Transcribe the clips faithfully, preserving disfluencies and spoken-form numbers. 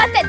la tête.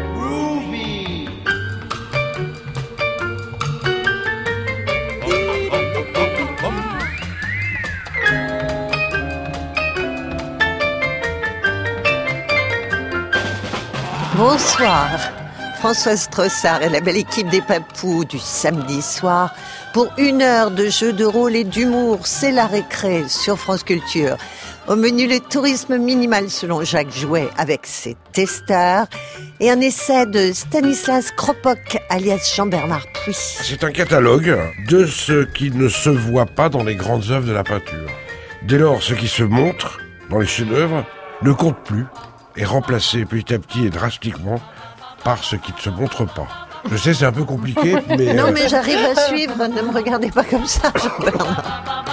Bonsoir, Françoise Strossard et la belle équipe des Papous du samedi soir pour une heure de jeux de rôle et d'humour. C'est la récré sur France Culture. Au menu, le tourisme minimal selon Jacques Jouet avec ses testeurs et un essai de Stanislas Kropotk alias Jean-Bernard Puy. C'est un catalogue de ce qui ne se voit pas dans les grandes œuvres de la peinture. Dès lors, ce qui se montre dans les chefs-d'œuvre ne compte plus, est remplacé petit à petit et drastiquement par ce qui ne se montre pas. Je sais, c'est un peu compliqué, mais... Non, mais j'arrive à suivre, ne me regardez pas comme ça, Jean-Bernard.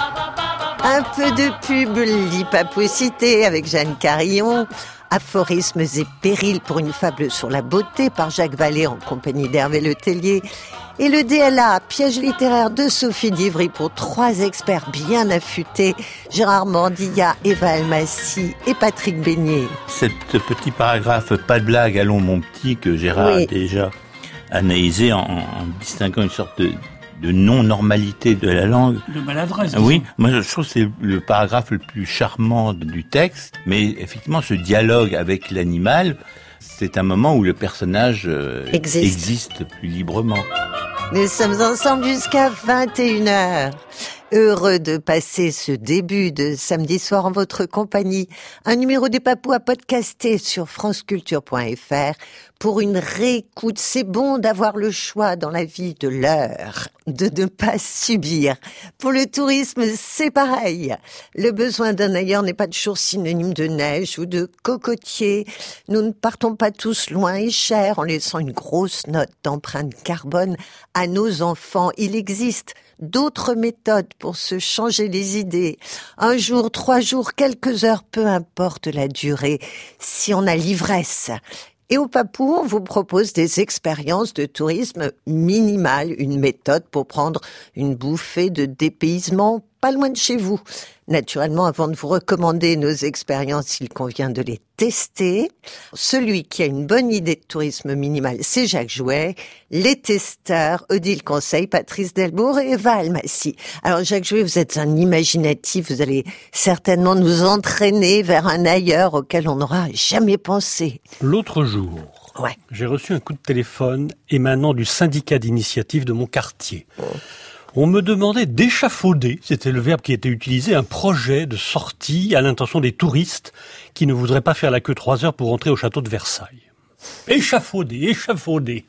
Un peu de pub, l'hypapoucité avec Jeanne Carillon, aphorismes et périls pour une fable sur la beauté par Jacques Vallée en compagnie d'Hervé Letellier, et le D L A, piège littéraire de Sophie Divry pour trois experts bien affûtés, Gérard Mordilla, Eva Almassi et Patrick Beignet. Cet petit paragraphe, pas de blague, allons mon petit, que Gérard oui. a déjà analysé en, en distinguant une sorte de, de non-normalité de la langue. De maladresse. Oui, moi je trouve que c'est le paragraphe le plus charmant du texte, mais effectivement ce dialogue avec l'animal, c'est un moment où le personnage euh, existe. existe plus librement. Nous sommes ensemble jusqu'à vingt et une heures. Heureux de passer ce début de samedi soir en votre compagnie. Un numéro des Papous à podcaster sur franceculture point f r pour une réécoute. C'est bon d'avoir le choix dans la vie de l'heure, de ne pas subir. Pour le tourisme, c'est pareil. Le besoin d'un ailleurs n'est pas toujours synonyme de neige ou de cocotier. Nous ne partons pas tous loin et cher en laissant une grosse note d'empreinte carbone à nos enfants. Il existe d'autres méthodes pour se changer les idées. Un jour, trois jours, quelques heures, peu importe la durée, si on a l'ivresse. Et au Papou, on vous propose des expériences de tourisme minimales, une méthode pour prendre une bouffée de dépaysement pas loin de chez vous. Naturellement, avant de vous recommander nos expériences, il convient de les tester. Celui qui a une bonne idée de tourisme minimal, c'est Jacques Jouet. Les testeurs, Odile Conseil, Patrice Delbourg et Eva Almassi. Alors Jacques Jouet, vous êtes un imaginatif, vous allez certainement nous entraîner vers un ailleurs auquel on n'aura jamais pensé. L'autre jour, ouais. j'ai reçu un coup de téléphone émanant du syndicat d'initiative de mon quartier. Oh. On me demandait d'échafauder, c'était le verbe qui était utilisé, un projet de sortie à l'intention des touristes qui ne voudraient pas faire la queue trois heures pour entrer au château de Versailles. Échafauder, échafauder.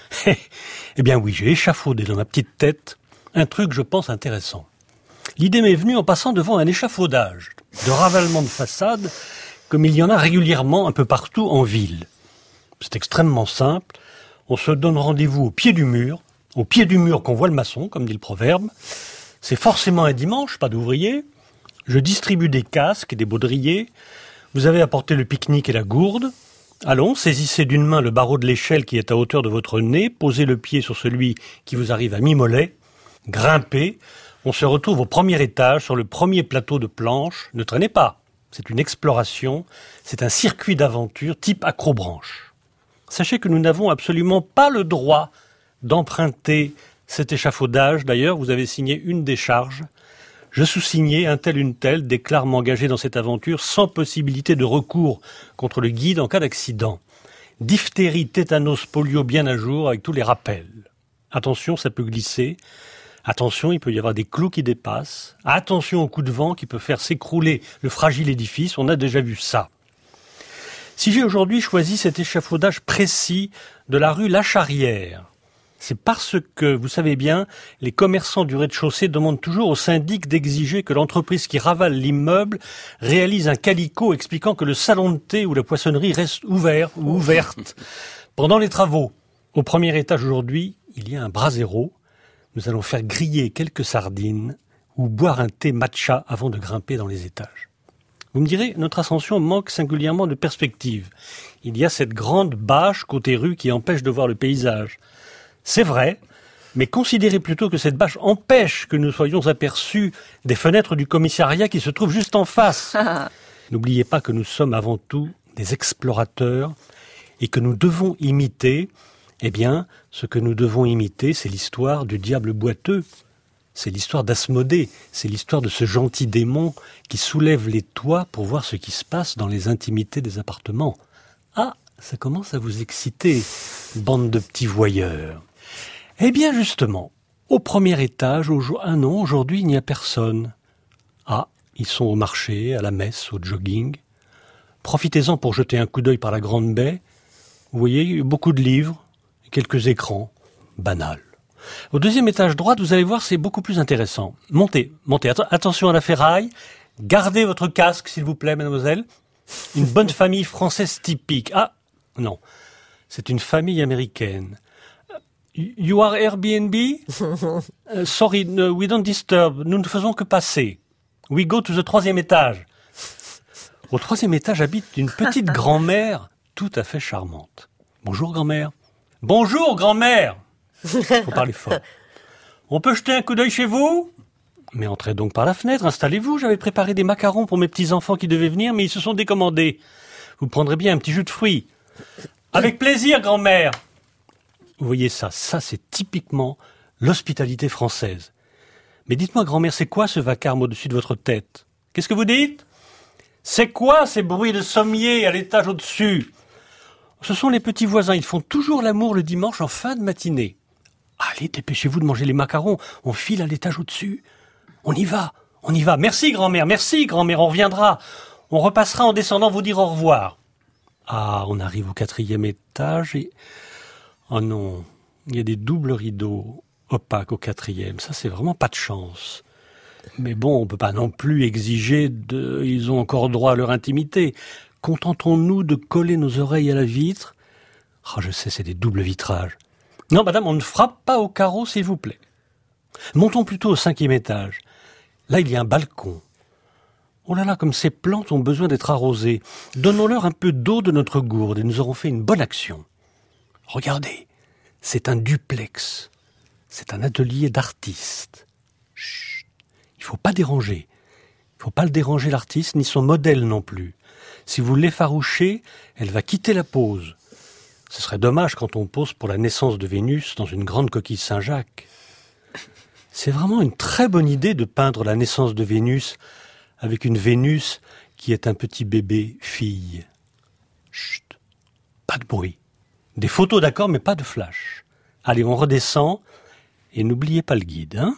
Eh bien oui, j'ai échafaudé dans ma petite tête un truc, je pense, intéressant. L'idée m'est venue en passant devant un échafaudage de ravalement de façade, comme il y en a régulièrement un peu partout en ville. C'est extrêmement simple. On se donne rendez-vous au pied du mur, au pied du mur qu'on voit le maçon, comme dit le proverbe. C'est forcément un dimanche, pas d'ouvriers. Je distribue des casques et des baudriers. Vous avez apporté le pique-nique et la gourde. Allons, saisissez d'une main le barreau de l'échelle qui est à hauteur de votre nez, posez le pied sur celui qui vous arrive à mi-mollet, grimpez. On se retrouve au premier étage, sur le premier plateau de planches. Ne traînez pas, c'est une exploration, c'est un circuit d'aventure type accrobranche. Sachez que nous n'avons absolument pas le droit d'emprunter cet échafaudage. D'ailleurs, vous avez signé une décharge. Je sous-signais, un tel, une telle, déclare m'engager dans cette aventure sans possibilité de recours contre le guide en cas d'accident. Diphtérie, tétanos, polio bien à jour avec tous les rappels. Attention, ça peut glisser. Attention, il peut y avoir des clous qui dépassent. Attention au coup de vent qui peut faire s'écrouler le fragile édifice. On a déjà vu ça. Si j'ai aujourd'hui choisi cet échafaudage précis de la rue La Charrière, c'est parce que, vous savez bien, les commerçants du rez-de-chaussée demandent toujours au syndic d'exiger que l'entreprise qui ravale l'immeuble réalise un calicot expliquant que le salon de thé ou la poissonnerie reste ouvert ou ouverte pendant les travaux. Au premier étage aujourd'hui, il y a un brasero. Nous allons faire griller quelques sardines ou boire un thé matcha avant de grimper dans les étages. Vous me direz, notre ascension manque singulièrement de perspective. Il y a cette grande bâche côté rue qui empêche de voir le paysage. C'est vrai, mais considérez plutôt que cette bâche empêche que nous soyons aperçus des fenêtres du commissariat qui se trouvent juste en face. N'oubliez pas que nous sommes avant tout des explorateurs et que nous devons imiter, eh bien, ce que nous devons imiter, c'est l'histoire du diable boiteux. C'est l'histoire d'Asmodée, c'est l'histoire de ce gentil démon qui soulève les toits pour voir ce qui se passe dans les intimités des appartements. Ah, ça commence à vous exciter, bande de petits voyeurs. Eh bien justement, au premier étage, au jour... ah non, aujourd'hui il n'y a personne. Ah, ils sont au marché, à la messe, au jogging. Profitez-en pour jeter un coup d'œil par la grande baie. Vous voyez, beaucoup de livres, quelques écrans, banal. Au deuxième étage droite, vous allez voir, c'est beaucoup plus intéressant. Montez, montez. Att- attention à la ferraille. Gardez votre casque, s'il vous plaît, mademoiselle. Une bonne famille française typique. Ah, non. C'est une famille américaine. You are Airbnb? uh, Sorry, no, we don't disturb. Nous ne faisons que passer. We go to the troisième étage. Au troisième étage habite une petite grand-mère tout à fait charmante. Bonjour, grand-mère. Bonjour, grand-mère. Faut parler fort. On peut jeter un coup d'œil chez vous? Mais entrez donc par la fenêtre, installez-vous. J'avais préparé des macarons pour mes petits-enfants qui devaient venir, mais ils se sont décommandés. Vous prendrez bien un petit jus de fruits. Avec plaisir, grand-mère. Vous voyez ça, ça c'est typiquement l'hospitalité française. Mais dites-moi, grand-mère, c'est quoi ce vacarme au-dessus de votre tête? Qu'est-ce que vous dites? C'est quoi ces bruits de sommier à l'étage au-dessus? Ce sont les petits voisins, ils font toujours l'amour le dimanche en fin de matinée. Allez, dépêchez-vous de manger les macarons, on file à l'étage au-dessus. On y va, on y va. Merci grand-mère, merci grand-mère, on reviendra. On repassera en descendant vous dire au revoir. Ah, on arrive au quatrième étage et... Oh non, il y a des doubles rideaux opaques au quatrième, ça c'est vraiment pas de chance. Mais bon, on peut pas non plus exiger de... Ils ont encore droit à leur intimité. Contentons-nous de coller nos oreilles à la vitre. Ah, je sais, c'est des doubles vitrages. Non, madame, on ne frappe pas au carreau, s'il vous plaît. Montons plutôt au cinquième étage. Là, il y a un balcon. Oh là là, comme ces plantes ont besoin d'être arrosées. Donnons-leur un peu d'eau de notre gourde et nous aurons fait une bonne action. Regardez, c'est un duplex. C'est un atelier d'artiste. Chut, il faut pas déranger. Il faut pas le déranger, l'artiste, ni son modèle non plus. Si vous l'effarouchez, elle va quitter la pose. Ce serait dommage quand on pose pour la naissance de Vénus dans une grande coquille Saint-Jacques. C'est vraiment une très bonne idée de peindre la naissance de Vénus avec une Vénus qui est un petit bébé fille. Chut, pas de bruit. Des photos d'accord, mais pas de flash. Allez, on redescend et n'oubliez pas le guide, hein.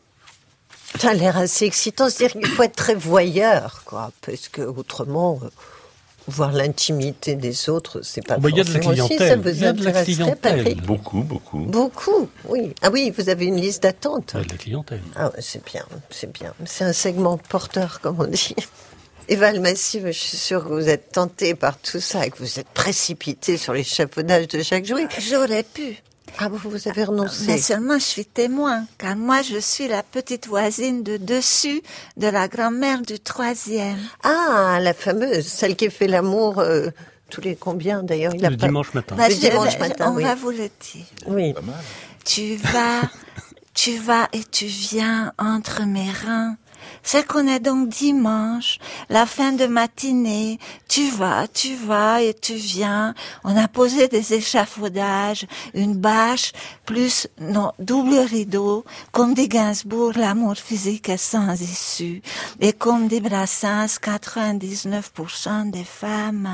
Ça a l'air assez excitant, c'est-à-dire qu'il faut être très voyeur, quoi, parce que autrement, euh, voir l'intimité des autres, c'est pas oh bah, forcément aussi, ça vous il y a de la intéresserait, Patrick? Beaucoup, beaucoup. Beaucoup, oui. Ah oui, vous avez une liste d'attente. Il y a de la clientèle. Ah ouais, c'est bien, c'est bien. C'est un segment porteur, comme on dit. Eva Almassi, je suis sûre que vous êtes tentée par tout ça et que vous êtes précipitée sur l'échafaudage de chaque jour. J'aurais pu. Ah, vous, vous avez renoncé. Mais seulement je suis témoin, car moi je suis la petite voisine de dessus de la grand-mère du troisième. Ah, la fameuse, celle qui fait l'amour euh, tous les combien d'ailleurs? Il a Le pas... dimanche matin. Bah, Le je- dimanche je- matin, on oui. va vous le dire. Oui. Tu vas, tu vas et tu viens entre mes reins. C'est qu'on est donc dimanche, la fin de matinée. Tu vas, tu vas et tu viens. On a posé des échafaudages, une bâche, plus non, double rideau. Comme dit Gainsbourg, l'amour physique est sans issue. Et comme dit Brassens, quatre-vingt-dix-neuf pour cent des femmes.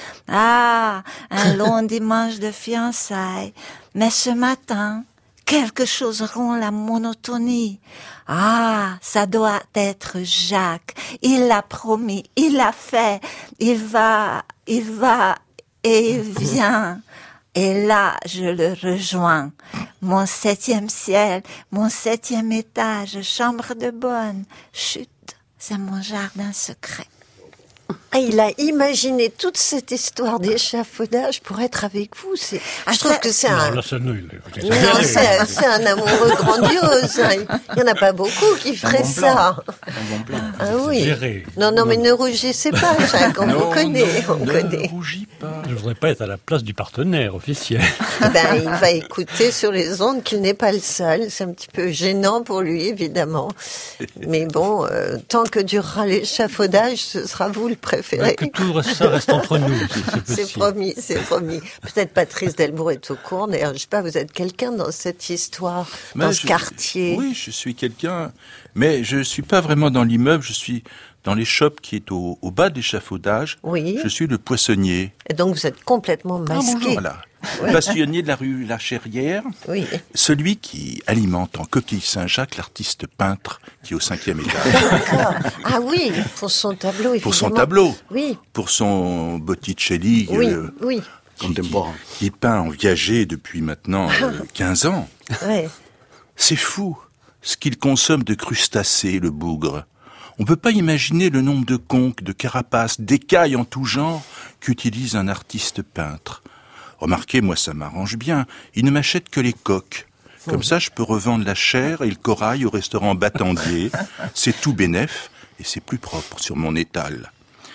Ah, un long dimanche de fiançailles. Mais ce matin, quelque chose rompt la monotonie. Ah, ça doit être Jacques. Il l'a promis, il l'a fait. Il va, il va et il vient. Et là, je le rejoins. Mon septième ciel, mon septième étage, chambre de bonne. Chut, c'est mon jardin secret. Ah, il a imaginé toute cette histoire d'échafaudage pour être avec vous. C'est... Ah, je trouve ça- que c'est Non, un... là, c'est nul. Non, c'est, c'est un amoureux grandiose. hein. Il n'y en a pas beaucoup qui feraient ça. Ah oui. Exagéré. Non, non, mais ne rougissez pas, Jacques. On vous connaît, on connaît. rougis pas. Je voudrais pas être à la place du partenaire officiel. Ben, il va écouter sur les ondes qu'il n'est pas le seul. C'est un petit peu gênant pour lui, évidemment. Mais bon, euh, tant que durera l'échafaudage, ce sera vous le préféré. préféré. Que tout ça reste entre nous, si c'est C'est promis, c'est promis. Peut-être Patrice Delbourg est au courant. D'ailleurs, je sais pas, vous êtes quelqu'un dans cette histoire, mais dans ce je, quartier. Oui, je suis quelqu'un, mais je suis pas vraiment dans l'immeuble, je suis dans l'échoppe qui est au, au bas de l'échafaudage. Oui. Je suis le poissonnier. Et donc vous êtes complètement masqué. Ah, voilà. Ouais. Passionnier de la rue La Cherrière, oui. Celui qui alimente en coquille Saint-Jacques l'artiste peintre qui est au cinquième étage. D'accord. Ah oui, pour son tableau, évidemment. Pour son tableau. Oui. Pour son Botticelli. Oui, euh, oui. Qui, qui, qui peint en viager depuis maintenant euh, quinze ans. Ouais. C'est fou ce qu'il consomme de crustacés, le bougre. On ne peut pas imaginer le nombre de conques, de carapaces, d'écailles en tout genre qu'utilise un artiste peintre. Remarquez, moi ça m'arrange bien, il ne m'achète que les coques. Comme ça, je peux revendre la chair et le corail au restaurant Battendier. C'est tout bénef et c'est plus propre sur mon étal.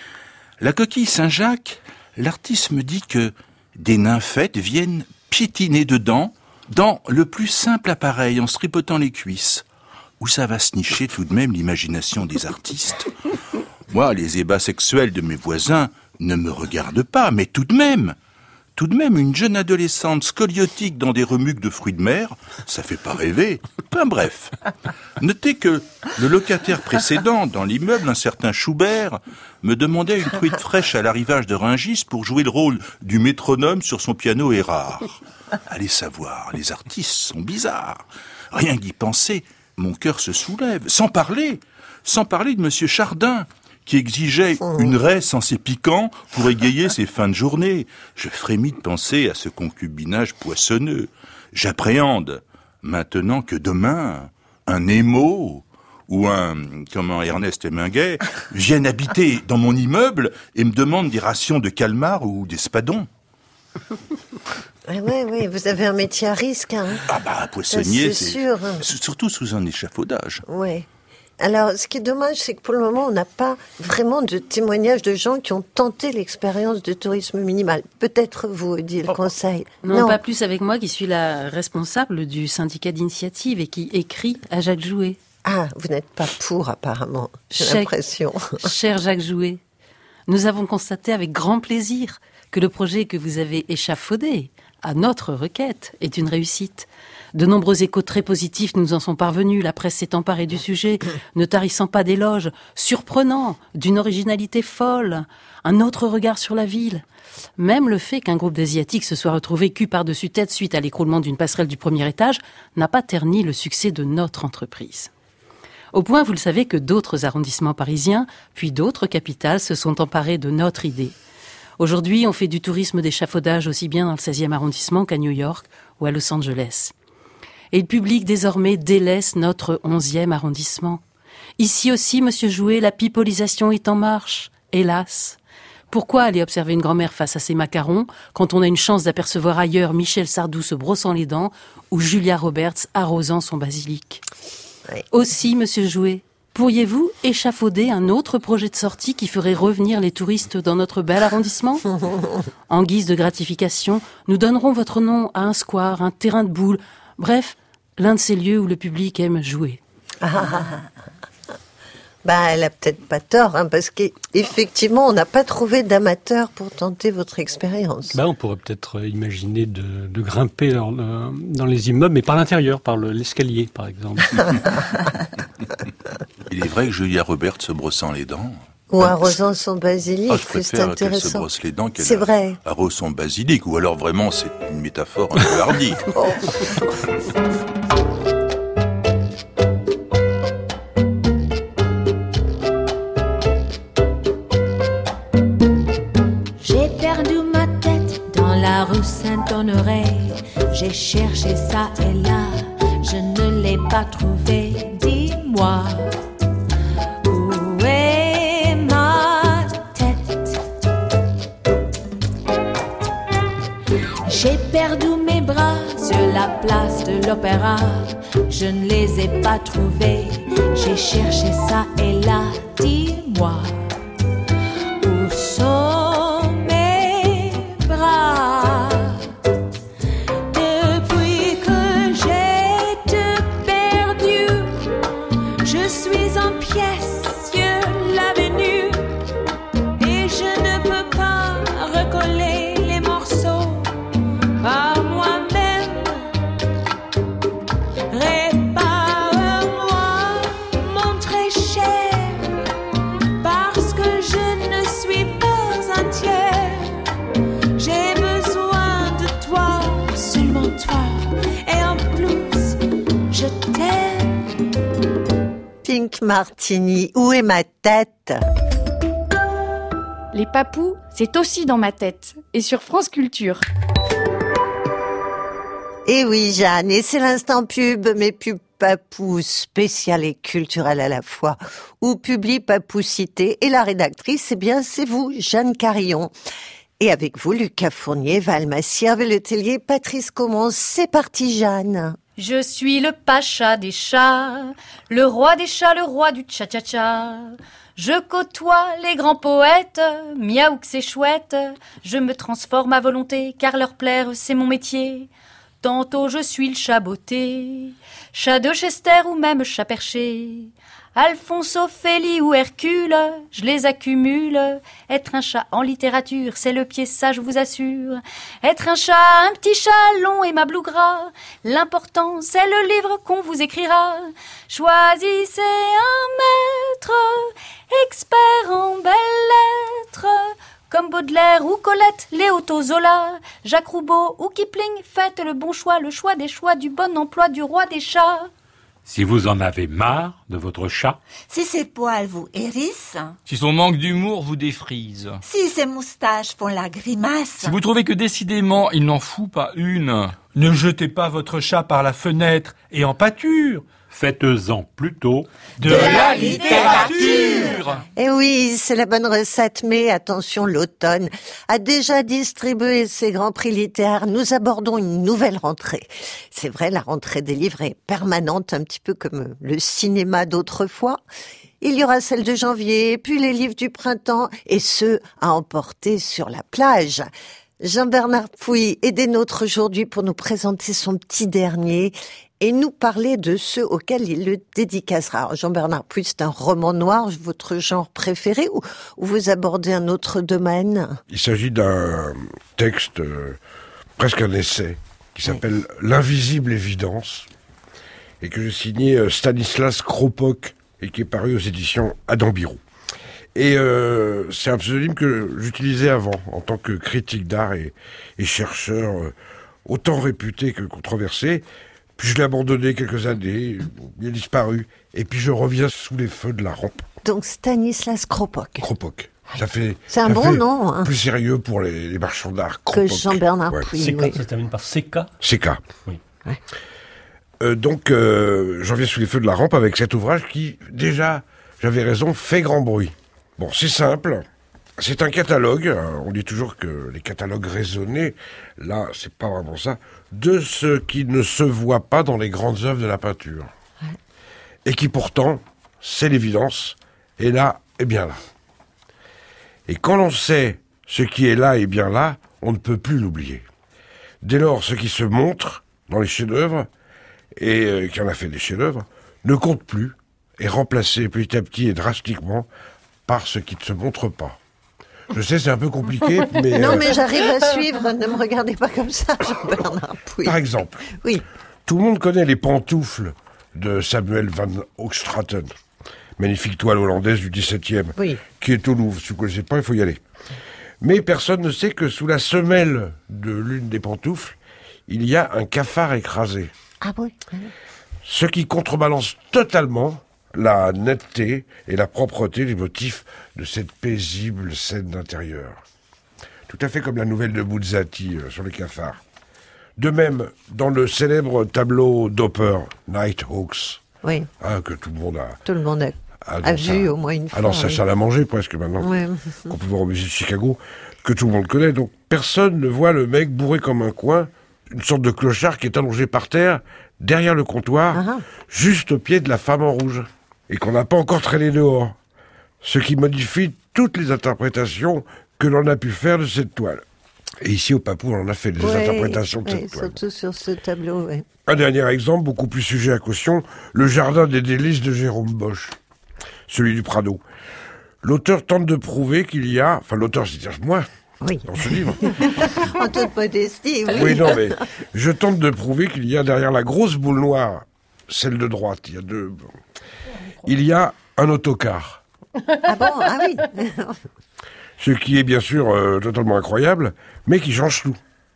La coquille Saint-Jacques, l'artiste me dit que des nymphètes viennent piétiner dedans dans le plus simple appareil en se tripotant les cuisses. Où ça va se nicher tout de même l'imagination des artistes. Moi, les ébats sexuels de mes voisins ne me regardent pas, mais tout de même, tout de même, une jeune adolescente scoliotique dans des remuques de fruits de mer, ça fait pas rêver. Enfin bref. Notez que le locataire précédent, dans l'immeuble, un certain Schubert, me demandait une truite fraîche à l'arrivage de Rungis pour jouer le rôle du métronome sur son piano Erard. Allez savoir, les artistes sont bizarres. Rien qu'y penser, mon cœur se soulève. Sans parler, sans parler de Monsieur Chardin, qui exigeait une raie sans ses piquants pour égayer ses fins de journée. Je frémis de penser à ce concubinage poissonneux. J'appréhende, maintenant que demain, un Nemo ou un, comment, Ernest Hemingway viennent habiter dans mon immeuble et me demandent des rations de calmar ou d'espadon. Oui, oui, oui, vous avez un métier à risque. Hein. Ah bah, poissonnier, c'est, c'est sûr. Surtout sous un échafaudage. Oui. Alors, ce qui est dommage, c'est que pour le moment, on n'a pas vraiment de témoignages de gens qui ont tenté l'expérience de tourisme minimal. Peut-être vous, Odile oh. Conseil. Non, non, pas plus avec moi, qui suis la responsable du syndicat d'initiative et qui écrit à Jacques Jouet. Ah, vous n'êtes pas pour, apparemment, j'ai Cher, l'impression. Cher Jacques Jouet, nous avons constaté avec grand plaisir que le projet que vous avez échafaudé, à notre requête, est une réussite. De nombreux échos très positifs nous en sont parvenus, la presse s'est emparée du sujet, ne tarissant pas d'éloges, surprenants, d'une originalité folle, un autre regard sur la ville. Même le fait qu'un groupe d'Asiatiques se soit retrouvé cul par-dessus tête suite à l'écroulement d'une passerelle du premier étage n'a pas terni le succès de notre entreprise. Au point, vous le savez, que d'autres arrondissements parisiens, puis d'autres capitales se sont emparés de notre idée. Aujourd'hui, on fait du tourisme d'échafaudage aussi bien dans le seizième arrondissement qu'à New York ou à Los Angeles. Et le public, désormais, délaisse notre onzième arrondissement. Ici aussi, monsieur Jouet, la pipolisation est en marche, hélas. Pourquoi aller observer une grand-mère face à ses macarons quand on a une chance d'apercevoir ailleurs Michel Sardou se brossant les dents ou Julia Roberts arrosant son basilic ? Oui. Aussi, monsieur Jouet, pourriez-vous échafauder un autre projet de sortie qui ferait revenir les touristes dans notre bel arrondissement ? En guise de gratification, nous donnerons votre nom à un square, un terrain de boules, bref, l'un de ces lieux où le public aime jouer. Ah, bah, elle a peut-être pas tort, hein, parce qu'effectivement, on n'a pas trouvé d'amateurs pour tenter votre expérience. Bah, on pourrait peut-être imaginer de, de grimper dans, le, dans les immeubles, mais par l'intérieur, par le, l'escalier, par exemple. Il est vrai que Julia Roberts se brossant les dents... Ou arrosant son basilic, ah, je préfère c'est intéressant. qu'elle se brosse les dents qu'elle c'est vrai. arrose son basilic, ou alors vraiment c'est une métaphore un peu hardie. Oh. J'ai perdu ma tête dans la rue Saint-Honoré. J'ai cherché ça et là, je ne l'ai pas trouvé. Dis-moi. J'ai perdu mes bras sur la place de l'Opéra. Je ne les ai pas trouvés. J'ai cherché ça et là. Dis-moi, où sont mes bras? Depuis que j'ai te perdu, je suis en pièces sur l'avenue et seulement toi. Et en plus, je t'aime. Pink Martini, où est ma tête ? Les papous, c'est aussi dans ma tête. Et sur France Culture. Et oui, Jeanne, et c'est l'instant pub, mais pub Papou, spécial et culturel à la fois, où publie Papoucité, et la rédactrice, eh bien, c'est vous, Jeanne Carillon. Et avec vous, Lucas Fournier, Val Massière, Le Tellier, Patrice Caumont. C'est parti, Jeanne. Je suis le pacha des chats, le roi des chats, le roi du tcha-tcha-tcha. Je côtoie les grands poètes, miaou que c'est chouette. Je me transforme à volonté, car leur plaire, c'est mon métier. Tantôt je suis le chat botté, chat de Chester ou même chat perché. Alphonse, Ophélie ou Hercule, je les accumule. Être un chat en littérature, c'est le pied, ça je vous assure. Être un chat, un petit chat long et aimable ou gras, l'important c'est le livre qu'on vous écrira. Choisissez un maître, expert en belles lettres, comme Baudelaire ou Colette, Léoto, Zola, Jacques Roubaud ou Kipling. Faites le bon choix, le choix des choix, du bon emploi du roi des chats. Si vous en avez marre de votre chat. Si ses poils vous hérissent. Si son manque d'humour vous défrise. Si ses moustaches font la grimace. Si vous trouvez que décidément il n'en fout pas une. Ne jetez pas votre chat par la fenêtre et en pâture. Faites-en plutôt de, de la littérature. Et oui, c'est la bonne recette, mais attention, l'automne a déjà distribué ses grands prix littéraires. Nous abordons une nouvelle rentrée. C'est vrai, la rentrée des livres est permanente, un petit peu comme le cinéma d'autrefois. Il y aura celle de janvier, puis les livres du printemps, et ceux à emporter sur la plage. Jean-Bernard Pouy est des nôtres aujourd'hui pour nous présenter son petit dernier et nous parler de ceux auxquels il le dédicacera. Alors, Jean-Bernard Pouy, c'est un roman noir, votre genre préféré, ou, ou vous abordez un autre domaine ? Il s'agit d'un texte, euh, presque un essai, qui s'appelle oui. « L'invisible évidence » et que j'ai signé euh, Stanislas Kropok et qui est paru aux éditions Adam Birou. Et euh, c'est un pseudonyme que j'utilisais avant, en tant que critique d'art et, et chercheur, euh, autant réputé que controversé. Puis je l'ai abandonné quelques années, il a disparu, et puis je reviens sous les feux de la rampe. Donc Stanislas Kropok. Kropok. Ça fait, c'est un ça bon fait nom. Hein. Plus sérieux pour les, les marchands d'art. Kropok. Que Jean-Bernard ouais. Pouy. Oui. Ça se termine par C K. C K. Oui. Ouais. Euh, donc, euh, j'en viens sous les feux de la rampe avec cet ouvrage qui, déjà, j'avais raison, fait grand bruit. Bon, c'est simple. C'est un catalogue. On dit toujours que les catalogues raisonnés, là, c'est pas vraiment ça, de ce qui ne se voit pas dans les grandes œuvres de la peinture. Ouais. Et qui pourtant, c'est l'évidence, est là et bien là. Et quand l'on sait ce qui est là et bien là, on ne peut plus l'oublier. Dès lors, ce qui se montre dans les chefs-d'œuvre, et euh, qui en a fait des chefs-d'œuvre, ne compte plus, est remplacé petit à petit et drastiquement par ce qui ne se montre pas. Je sais, c'est un peu compliqué, mais... Non, euh... mais j'arrive à suivre, ne me regardez pas comme ça, Jean-Bernard Pouy. Par exemple, oui. Tout le monde connaît les pantoufles de Samuel van Hoogstraten, magnifique toile hollandaise du dix-septième, oui. qui est au Louvre. Si vous ne connaissez pas, il faut y aller. Mais personne ne sait que sous la semelle de l'une des pantoufles, il y a un cafard écrasé. Ah oui. Ce qui contrebalance totalement la netteté et la propreté des motifs de cette paisible scène d'intérieur. Tout à fait comme la nouvelle de Buzzati euh, sur les cafards. De même, dans le célèbre tableau d'Hopper, Nighthawks, oui. hein, que tout le monde a, tout le monde a, a, a vu ça, au moins une fois. Alors, ça, oui. ça l'a mangé presque maintenant, oui. qu'on peut voir au musée de Chicago, que tout le monde connaît. Donc, personne ne voit le mec bourré comme un coin, une sorte de clochard qui est allongé par terre, derrière le comptoir, ah. juste au pied de la femme en rouge, et qu'on n'a pas encore traîné dehors. Ce qui modifie toutes les interprétations que l'on a pu faire de cette toile. Et ici, au Papou, on en a fait des ouais, interprétations de ouais, cette toile. Surtout sur ce tableau, oui. Un dernier exemple, beaucoup plus sujet à caution, le Jardin des délices de Jérôme Bosch, celui du Prado. L'auteur tente de prouver qu'il y a... Enfin, l'auteur, c'est-à-dire moi, oui. dans ce livre. En toute modestie, oui. Oui, non, mais je tente de prouver qu'il y a derrière la grosse boule noire, celle de droite, il y a deux... Il y a un autocar. Ah bon? Ah oui. Ce qui est bien sûr euh, totalement incroyable, mais qui change tout.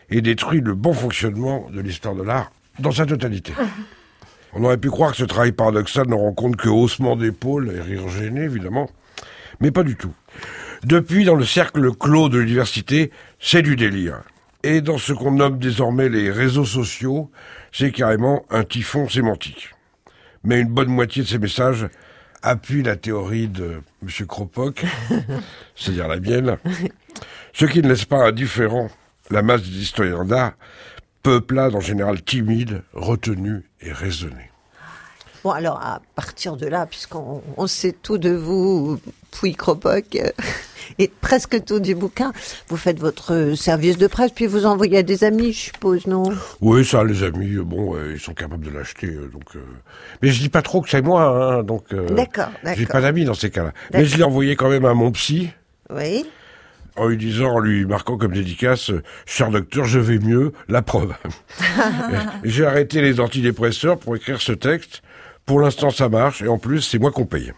et détruit le bon fonctionnement de l'histoire de l'art dans sa totalité. On aurait pu croire que ce travail paradoxal ne rencontre que haussement d'épaule et rire gêné, évidemment, mais pas du tout. Depuis, dans le cercle clos de l'université, c'est du délire. Et dans ce qu'on nomme désormais les réseaux sociaux, c'est carrément un typhon sémantique. Mais une bonne moitié de ces messages appuient la théorie de M. Kropoc, c'est-à-dire la mienne, ce qui ne laisse pas indifférent la masse des historiens d'art, peuplade en général timide, retenue et raisonnée. Bon, alors, à partir de là, puisqu'on on sait tout de vous, puis Kropoc, euh, et presque tout du bouquin, vous faites votre service de presse, puis vous envoyez à des amis, je suppose, non? Oui, ça, les amis, bon, euh, ils sont capables de l'acheter, euh, donc... Euh... Mais je dis pas trop que c'est moi, hein, donc... Euh, d'accord, d'accord. J'ai pas d'amis dans ces cas-là. D'accord. Mais je l'ai envoyé quand même à mon psy. Oui. En lui disant, en lui marquant comme dédicace, « Cher docteur, je vais mieux, la preuve. » J'ai arrêté les antidépresseurs pour écrire ce texte. Pour l'instant, ça marche, et en plus, c'est moi qu'on paye.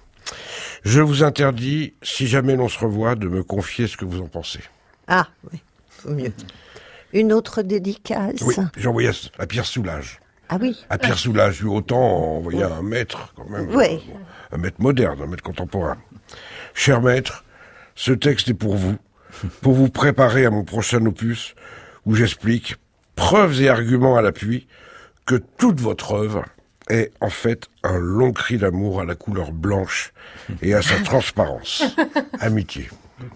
Je vous interdis, si jamais l'on se revoit, de me confier ce que vous en pensez. Ah, oui, faut mieux. Une autre dédicace? Oui, j'ai envoyé à Pierre Soulages. Ah oui? À Pierre Soulages, lui, autant envoyer à un maître, quand même. Oui. Un, un maître moderne, un maître contemporain. Cher maître, ce texte est pour vous, pour vous préparer à mon prochain opus, où j'explique, preuves et arguments à l'appui, que toute votre œuvre est en fait un long cri d'amour à la couleur blanche et à sa transparence. Amitié.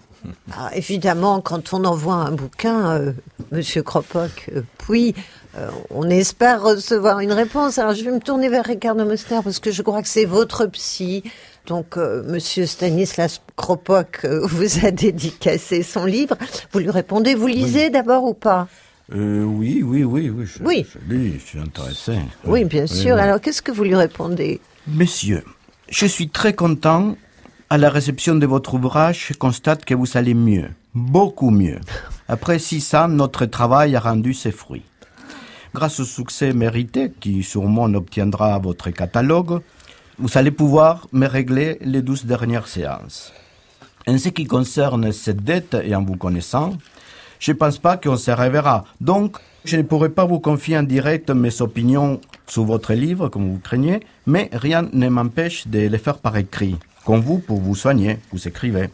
Ah, évidemment, quand on envoie un bouquin, euh, Monsieur Kropoc, euh, puis euh, on espère recevoir une réponse. Alors je vais me tourner vers Ricardo Mostner parce que je crois que c'est votre psy. Donc euh, Monsieur Stanislas Kropoc euh, vous a dédicacé son livre. Vous lui répondez, vous lisez oui. d'abord ou pas? Euh, oui, oui, oui, oui. Je, oui. Je lis, je suis intéressé. Oui, oui bien oui, sûr. Oui. Alors, qu'est-ce que vous lui répondez? Messieurs, je suis très content. À la réception de votre ouvrage, je constate que vous allez mieux. Beaucoup mieux. Après six ans, notre travail a rendu ses fruits. Grâce au succès mérité, qui sûrement obtiendra votre catalogue, vous allez pouvoir me régler les douze dernières séances. En ce qui concerne cette dette, et en vous connaissant, je ne pense pas qu'on se reverra. Donc, je ne pourrai pas vous confier en direct mes opinions sur votre livre, comme vous craignez, mais rien ne m'empêche de les faire par écrit. Comme vous, pour vous soigner, vous écrivez.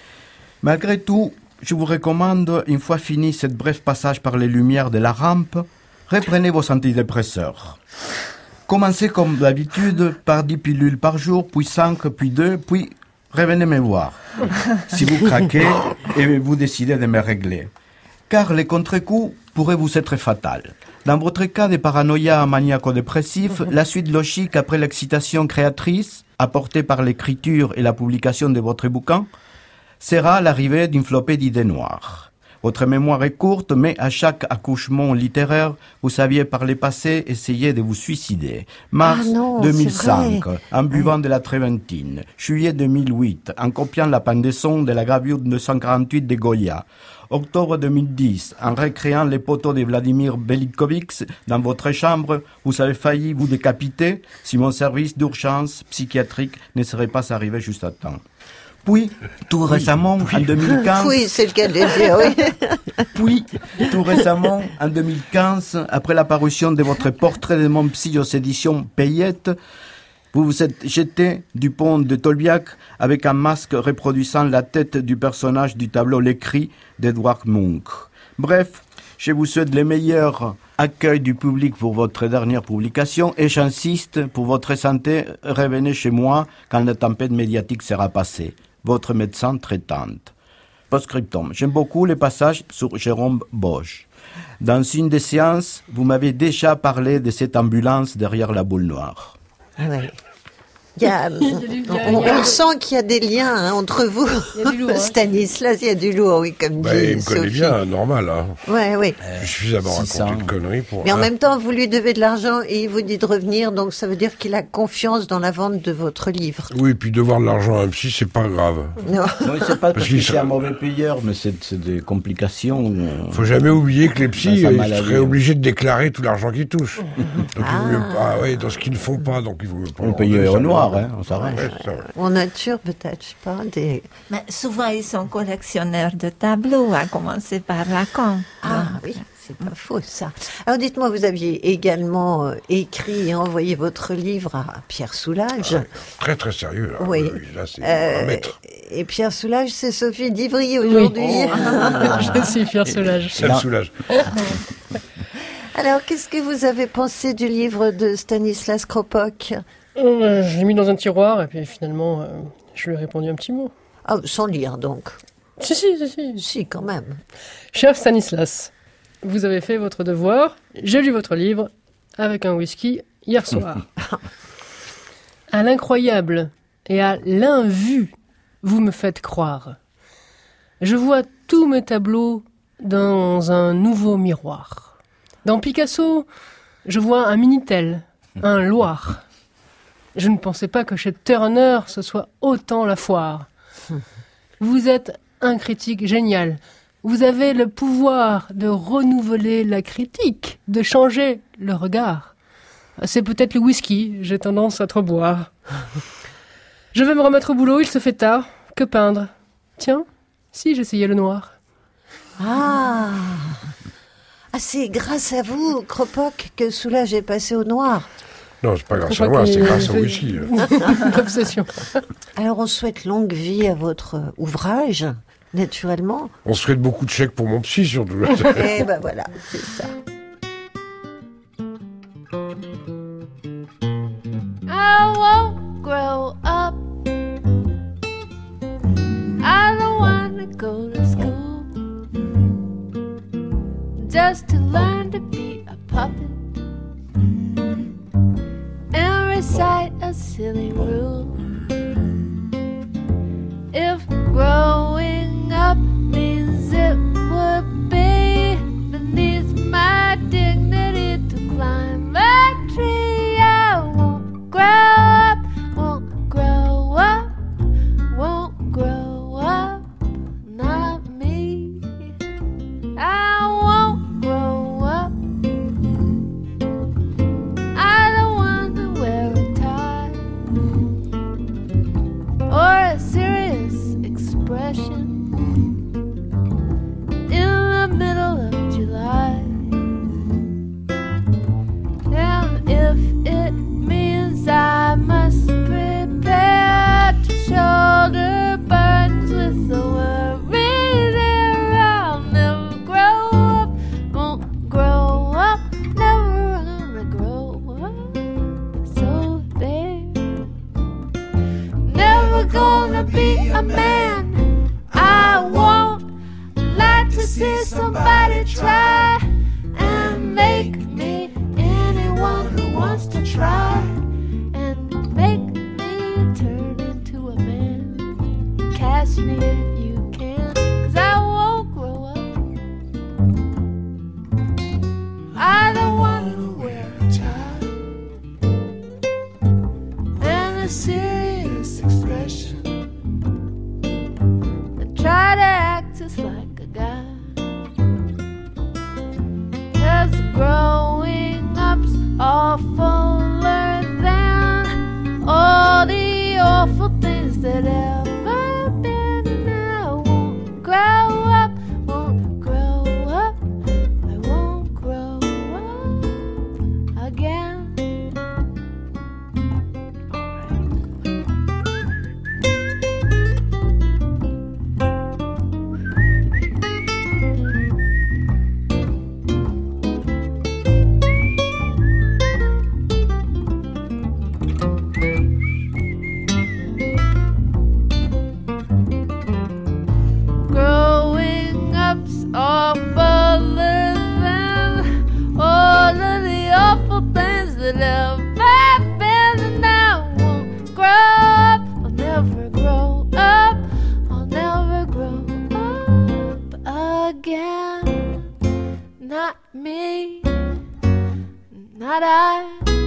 Malgré tout, je vous recommande, une fois fini cette bref passage par les lumières de la rampe, reprenez vos antidépresseurs. Commencez comme d'habitude par dix pilules par jour, puis cinq, puis deux, puis revenez me voir. Si vous craquez et vous décidez de me régler. Car les contre-coups pourraient vous être fatals. Dans votre cas de paranoïa maniaco-dépressif, la suite logique après l'excitation créatrice, apportée par l'écriture et la publication de votre bouquin, sera l'arrivée d'une flopée d'idées noires. Votre mémoire est courte, mais à chaque accouchement littéraire, vous saviez par le passé essayer de vous suicider. Mars ah non, deux mille cinq, en buvant de la tréventine. Juillet deux mille huit, en copiant la pendaison de la gravure deux cent quarante-huit de Goya. Octobre deux mille dix, en recréant les poteaux de Vladimir Belikovitch dans votre chambre, vous avez failli vous décapiter si mon service d'urgence psychiatrique ne serait pas arrivé juste à temps. Puis, tout récemment, oui, en deux mille quinze... Oui, c'est le cas de le dire, oui. Puis, tout récemment, en deux mille quinze, après la parution de votre portrait de mon psy aux éditions Payette, vous vous êtes jeté du pont de Tolbiac avec un masque reproduisant la tête du personnage du tableau L'Écrit d'Edvard Munch. Bref, je vous souhaite le meilleur accueil du public pour votre dernière publication et j'insiste, pour votre santé, revenez chez moi quand la tempête médiatique sera passée. Votre médecin traitante. Post-scriptum. J'aime beaucoup les passages sur Jérôme Bosch. Dans une des séances, vous m'avez déjà parlé de cette ambulance derrière la boule noire. Ah ouais. Il y a, on, on, on sent qu'il y a des liens hein, entre vous. Il y a du lourd, Stanislas, il y a du lourd, oui, comme bah, dit il me connaît Sophie. bien, normal. Hein. Ouais, oui. Je suis suffisamment raconté de conneries pour... Mais en hein. même temps, vous lui devez de l'argent et il vous dit de revenir, donc ça veut dire qu'il a confiance dans la vente de votre livre. Oui, et puis devoir de l'argent à un psy, c'est pas grave. Non, non c'est pas parce, parce qu'il c'est un mauvais payeur, mais c'est, c'est des complications. Euh... Faut jamais oublier que les psys euh, seraient obligés de déclarer tout l'argent qu'ils touchent. Donc ah. il vaut mieux pas, ouais, dans ce qu'ils ne font pas, donc il vaut mieux pas. On paye au noir, hein, on s'arrête. Ouais, en nature, peut-être, je sais pas. Des... Mais souvent, ils sont collectionneurs de tableaux, à commencer par Lacan. Ah oui. c'est pas faux ça. Alors dites-moi, vous aviez également euh, écrit et envoyé votre livre à Pierre Soulages. Ah, très très sérieux. Là. Oui. Là, c'est euh, un maître. Et Pierre Soulages, c'est Sophie Divry aujourd'hui. Oui. Oh. Je suis Pierre Soulages. Ça me soulage. Alors, qu'est-ce que vous avez pensé du livre de Stanislas Kropotk? euh, Je l'ai mis dans un tiroir et puis finalement, euh, je lui ai répondu un petit mot. Ah, sans lire donc. Si, si, si, si. Si, quand même. Cher Stanislas, vous avez fait votre devoir. J'ai lu votre livre avec un whisky hier soir. À l'incroyable et à l'invu, vous me faites croire. Je vois tous mes tableaux dans un nouveau miroir. Dans Picasso, je vois un Minitel, un Loire. Je ne pensais pas que chez Turner, ce soit autant la foire. Vous êtes un critique génial. Vous avez le pouvoir de renouveler la critique, de changer le regard. C'est peut-être le whisky, j'ai tendance à trop boire. Je vais me remettre au boulot, il se fait tard. Que peindre? Tiens, si j'essayais le noir. Ah, ah c'est grâce à vous, Kropotk, que Soulages est passé au noir. Non, c'est pas grâce à moi, c'est grâce au whisky. L'obsession. Alors on souhaite longue vie à votre ouvrage, naturellement. On souhaite beaucoup de chèques pour mon psy, surtout. Et ben voilà, c'est ça. I won't grow up. I don't want to go to school just to learn to be a puppet and recite a silly rule. If growing up means it would be beneath my dignity to climb a tree, I won't grow up, won't grow up, won't grow up, not me. I won't grow up. I don't want to wear a tie or a serious expression in the middle of July. And if it means I must prepare to shoulder burdens with the worry there, I'll never grow up, won't grow up, never gonna grow up. So there, never gonna be a man. I won't like to see somebody try and make me anyone who wants to try and make me turn into a man. Catch me if you can, 'cause I won't grow up. I don't want to wear a tie and a serious expression and try to act just like a guy. 'Cause growing up's awfuler than all the awful things that ever been. I won't grow up, won't grow up, I won't grow up again. Growing up's awfuler than all of the awful things that ever been. And I won't grow up, I'll never grow up, I'll never grow up again. Not me, not I.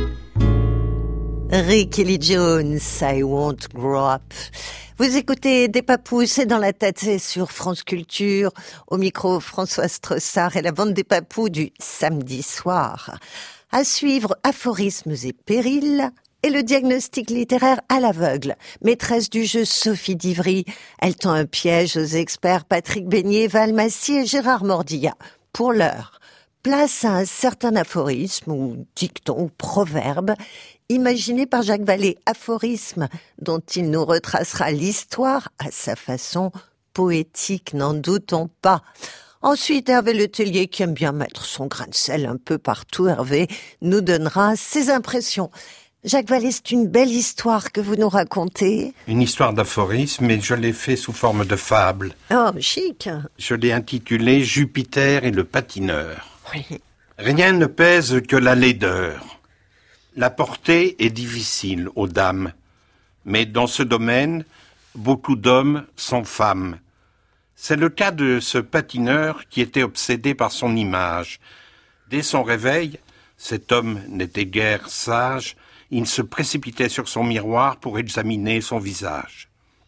Ricky Lee Jones, I Won't Grow Up. Vous écoutez Des Papous, c'est dans la tête, c'est sur France Culture. Au micro, Françoise Tressard et la bande des Papous du samedi soir. À suivre, aphorismes et périls et le diagnostic littéraire à l'aveugle. Maîtresse du jeu Sophie Divry, elle tend un piège aux experts Patrick Beignet, Val Massy et Gérard Mordillat. Pour l'heure, place à un certain aphorisme ou dicton ou proverbe imaginé par Jacques Vallée, aphorisme dont il nous retracera l'histoire à sa façon poétique, n'en doutons pas. Ensuite, Hervé Letellier, qui aime bien mettre son grain de sel un peu partout, Hervé, nous donnera ses impressions. Jacques Vallée, c'est une belle histoire que vous nous racontez. Une histoire d'aphorisme, mais je l'ai fait sous forme de fable. Oh, chic. Je l'ai intitulée « Jupiter et le patineur ». Oui. Rien ne pèse que la laideur. La portée est difficile aux dames, mais dans ce domaine, beaucoup d'hommes sont femmes. C'est le cas de ce patineur qui était obsédé par son image. Dès son réveil, cet homme n'était guère sage, il se précipitait sur son miroir pour examiner son visage.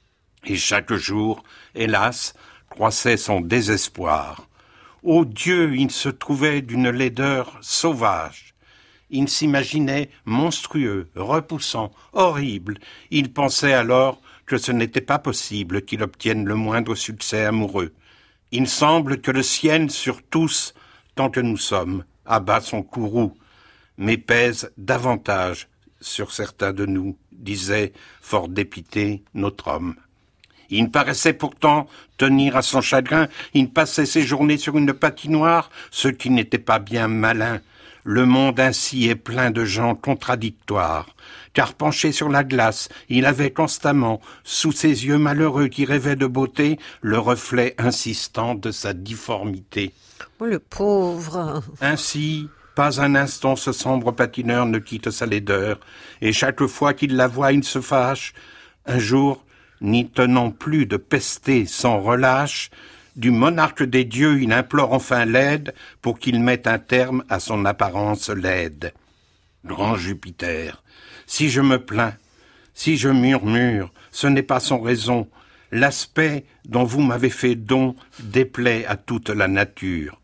Et chaque jour, hélas, croissait son désespoir. Ô Dieu, il se trouvait d'une laideur sauvage. Il s'imaginait monstrueux, repoussant, horrible. Il pensait alors que ce n'était pas possible qu'il obtienne le moindre succès amoureux. Il semble que le ciel sur tous, tant que nous sommes, abat son courroux, mais pèse davantage sur certains de nous, disait, fort dépité, notre homme. Il paraissait pourtant tenir à son chagrin, il passait ses journées sur une patinoire, ce qui n'était pas bien malin. Le monde ainsi est plein de gens contradictoires, car penché sur la glace, il avait constamment, sous ses yeux malheureux qui rêvaient de beauté, le reflet insistant de sa difformité. Oh, le pauvre. Ainsi, pas un instant ce sombre patineur ne quitte sa laideur, et chaque fois qu'il la voit, il se fâche. Un jour, n'y tenant plus de pester sans relâche, du monarque des dieux, il implore enfin l'aide pour qu'il mette un terme à son apparence laide. Grand Jupiter, si je me plains, si je murmure, ce n'est pas sans raison. L'aspect dont vous m'avez fait don déplaît à toute la nature.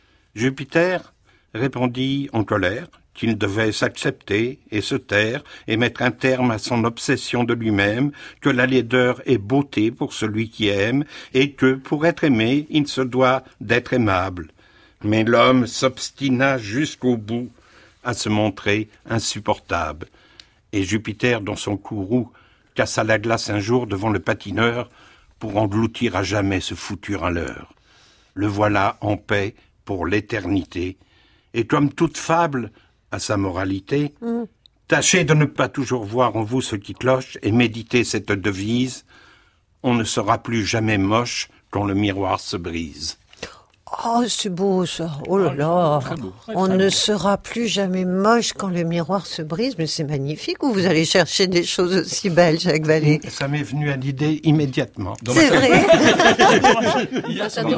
Jupiter répondit en colère qu'il devait s'accepter et se taire et mettre un terme à son obsession de lui-même, que la laideur est beauté pour celui qui aime, et que, pour être aimé, il se doit d'être aimable. Mais l'homme s'obstina jusqu'au bout à se montrer insupportable. Et Jupiter, dans son courroux, cassa la glace un jour devant le patineur pour engloutir à jamais ce foutu râleur. Le voilà en paix pour l'éternité, et comme toute fable à sa moralité, mmh. tâchez de ne pas toujours voir en vous ce qui cloche et méditez cette devise « On ne sera plus jamais moche quand le miroir se brise ». Oh, c'est beau ça. Oh là là. Très beau, très, On très ne beau. sera plus jamais moche quand le miroir se brise. Mais c'est magnifique. Où vous allez chercher des choses aussi belles, Jacques Vallée? Ça m'est venu à l'idée immédiatement. C'est vrai. Il y a son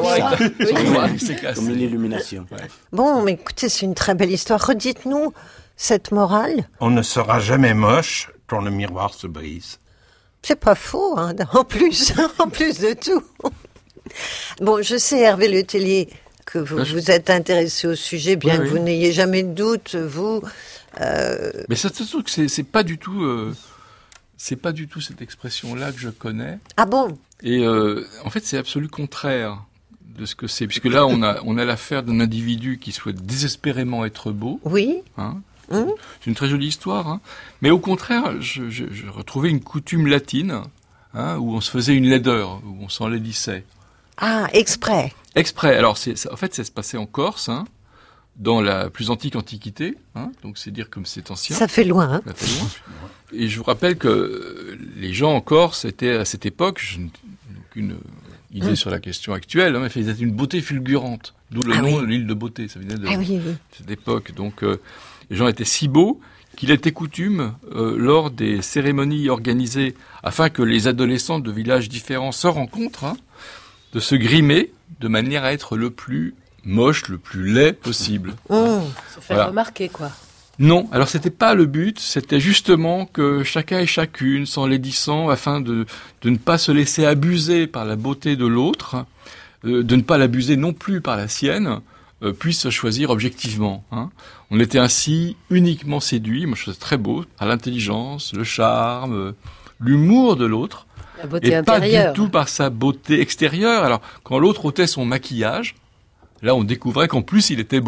comme l'illumination. Ouais. Bon, mais écoutez, c'est une très belle histoire. Redites-nous cette morale. On ne sera jamais moche quand le miroir se brise. C'est pas faux, hein, en plus, en plus de tout. Bon, je sais, Hervé Letellier, que vous vous êtes intéressé au sujet, bien oui, que oui. vous n'ayez jamais de doute, vous. Euh... Mais ça se trouve que c'est, c'est pas du tout, euh, c'est pas du tout cette expression-là que je connais. Ah bon? Et euh, en fait, c'est absolu contraire de ce que c'est, puisque là, on a, on a l'affaire d'un individu qui souhaite désespérément être beau. Oui. Hein. Mmh. C'est une très jolie histoire, hein. Mais au contraire, je, je, je retrouvais une coutume latine, hein, où on se faisait une laideur, où on s'enlaidissait. Ah, exprès. Exprès. Alors, c'est, ça, en fait, ça se passait en Corse, hein, dans la plus antique antiquité. Hein, donc, c'est dire comme c'est ancien. Ça fait loin. Hein. Ça fait loin. Et je vous rappelle que les gens en Corse étaient, à cette époque, je n'ai aucune idée mmh. sur la question actuelle, hein, mais ils étaient une beauté fulgurante. D'où le ah nom oui. de l'île de beauté. Ça venait de ah oui, oui. cette époque. Donc, euh, les gens étaient si beaux qu'il était coutume, euh, lors des cérémonies organisées afin que les adolescents de villages différents se rencontrent, hein, de se grimer de manière à être le plus moche, le plus laid possible. Mmh. Se faire voilà. remarquer, quoi. Non, alors c'était pas le but, c'était justement que chacun et chacune, s'enlaidissant, afin de, de ne pas se laisser abuser par la beauté de l'autre, euh, de ne pas l'abuser non plus par la sienne, euh, puisse se choisir objectivement. Hein. On était ainsi uniquement séduits, moi je trouvais très beau, par l'intelligence, le charme, euh, l'humour de l'autre. La beauté et intérieure. Pas du tout par sa beauté extérieure. Alors, quand l'autre ôtait son maquillage, là, on découvrait qu'en plus, il était beau.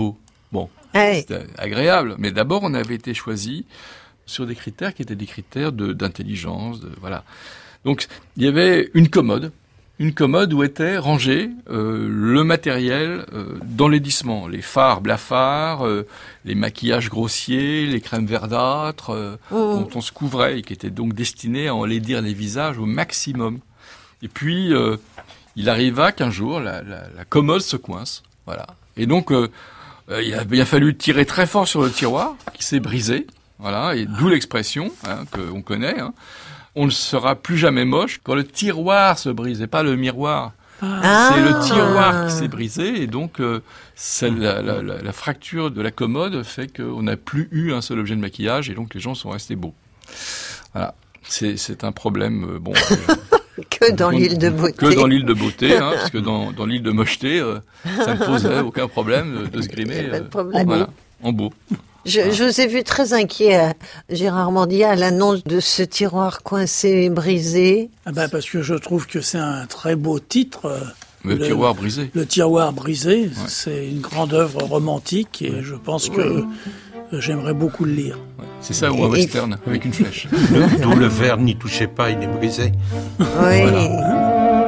Bon, hey. C'était agréable. Mais d'abord, on avait été choisi sur des critères qui étaient des critères de, d'intelligence, de, voilà. Donc, il y avait une commode, une commode où était rangé euh, le matériel euh, d'enlaidissement, les fards blafards, euh, les maquillages grossiers, les crèmes verdâtres, euh, mmh. dont on se couvrait et qui étaient donc destinés à enlaidir les visages au maximum. Et puis, euh, il arriva qu'un jour, la, la, la commode se coince, voilà. Et donc, euh, euh, il a bien fallu tirer très fort sur le tiroir, qui s'est brisé, voilà, et d'où l'expression hein, qu'on connaît. Hein. On ne sera plus jamais moche quand le tiroir se brise, et pas le miroir. Ah. C'est le tiroir qui s'est brisé, et donc euh, c'est la, la, la, la fracture de la commode fait qu'on n'a plus eu un seul objet de maquillage, et donc les gens sont restés beaux. Voilà, c'est, c'est un problème, euh, bon... Euh, que dans l'île de beauté. Que dans l'île de beauté, hein, parce que dans, dans l'île de mocheté, euh, ça ne posait aucun problème de, de se grimer euh, voilà, en beau. Je, voilà. je vous ai vu très inquiet, euh, Gérard Mordia, à l'annonce de ce tiroir coincé et brisé. Ah ben parce que je trouve que c'est un très beau titre. Euh, le, le tiroir brisé. Le tiroir brisé, ouais. C'est une grande œuvre romantique et ouais. je pense que ouais. j'aimerais beaucoup le lire. Ouais. C'est ça, ou un western, et... avec une flèche. D'où le verre n'y touchez pas, il est brisé. Oui. Voilà.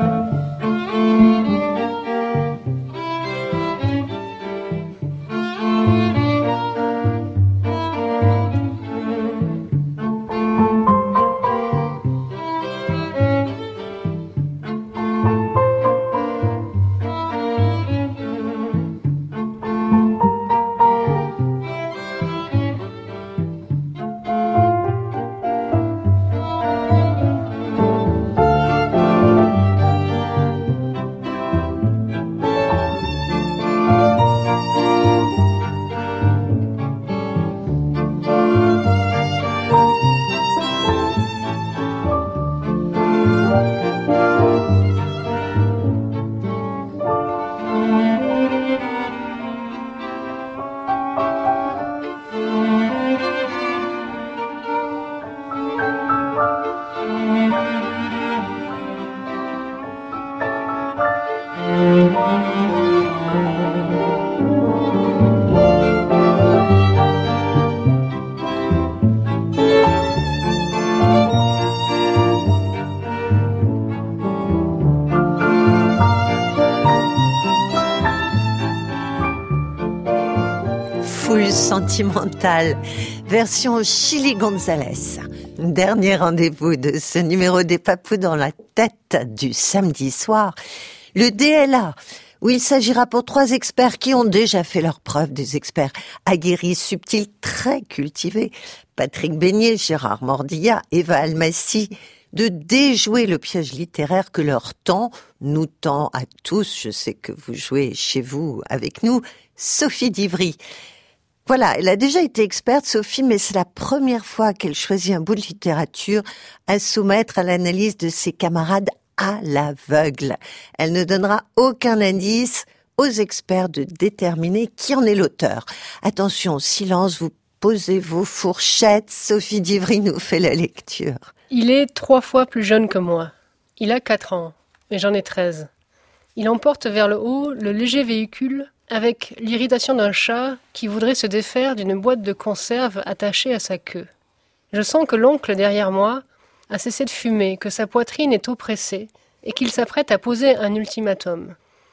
Sentimentale, version Chili González. Dernier rendez-vous de ce numéro des Papous dans la tête du samedi soir. Le D L A, où il s'agira pour trois experts qui ont déjà fait leur preuve, des experts aguerris, subtils, très cultivés. Patrick Beignet, Gérard Mordia, Eva Almassi, de déjouer le piège littéraire que leur tend, nous tend à tous, je sais que vous jouez chez vous avec nous, Sophie Divry. Voilà, elle a déjà été experte, Sophie, mais c'est la première fois qu'elle choisit un bout de littérature à soumettre à l'analyse de ses camarades à l'aveugle. Elle ne donnera aucun indice aux experts de déterminer qui en est l'auteur. Attention, silence, vous posez vos fourchettes. Sophie Divry nous fait la lecture. Il est trois fois plus jeune que moi. Il a quatre ans, et j'en ai treize. Il emporte vers le haut le léger véhicule avec l'irritation d'un chat qui voudrait se défaire d'une boîte de conserve attachée à sa queue. Je sens que l'oncle derrière moi a cessé de fumer, que sa poitrine est oppressée et qu'il s'apprête à poser un ultimatum.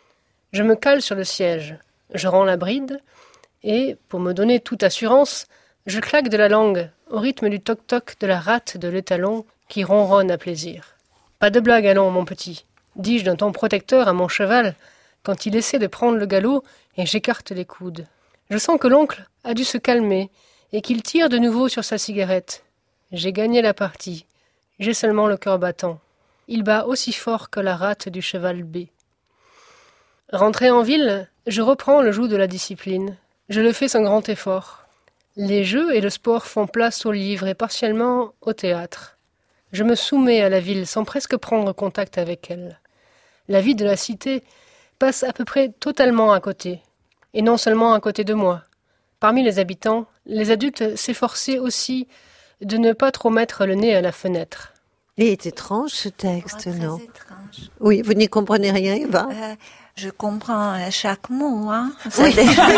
Je me cale sur le siège, je rends la bride et, pour me donner toute assurance, je claque de la langue au rythme du toc-toc de la rate de l'étalon qui ronronne à plaisir. « Pas de blague, allons, mon petit !» dis-je d'un ton protecteur à mon cheval quand il essaie de prendre le galop et j'écarte les coudes. Je sens que l'oncle a dû se calmer et qu'il tire de nouveau sur sa cigarette. J'ai gagné la partie. J'ai seulement le cœur battant. Il bat aussi fort que la rate du cheval B. Rentré en ville, je reprends le joug de la discipline. Je le fais sans grand effort. Les jeux et le sport font place au livre et partiellement au théâtre. Je me soumets à la ville sans presque prendre contact avec elle. La vie de la cité passe à peu près totalement à côté. Et non seulement à côté de moi. Parmi les habitants, les adultes s'efforçaient aussi de ne pas trop mettre le nez à la fenêtre. Il est étrange ce texte, oh, non étrange. Oui, vous n'y comprenez rien, Eva euh, Je comprends chaque mot, hein. C'est déjà,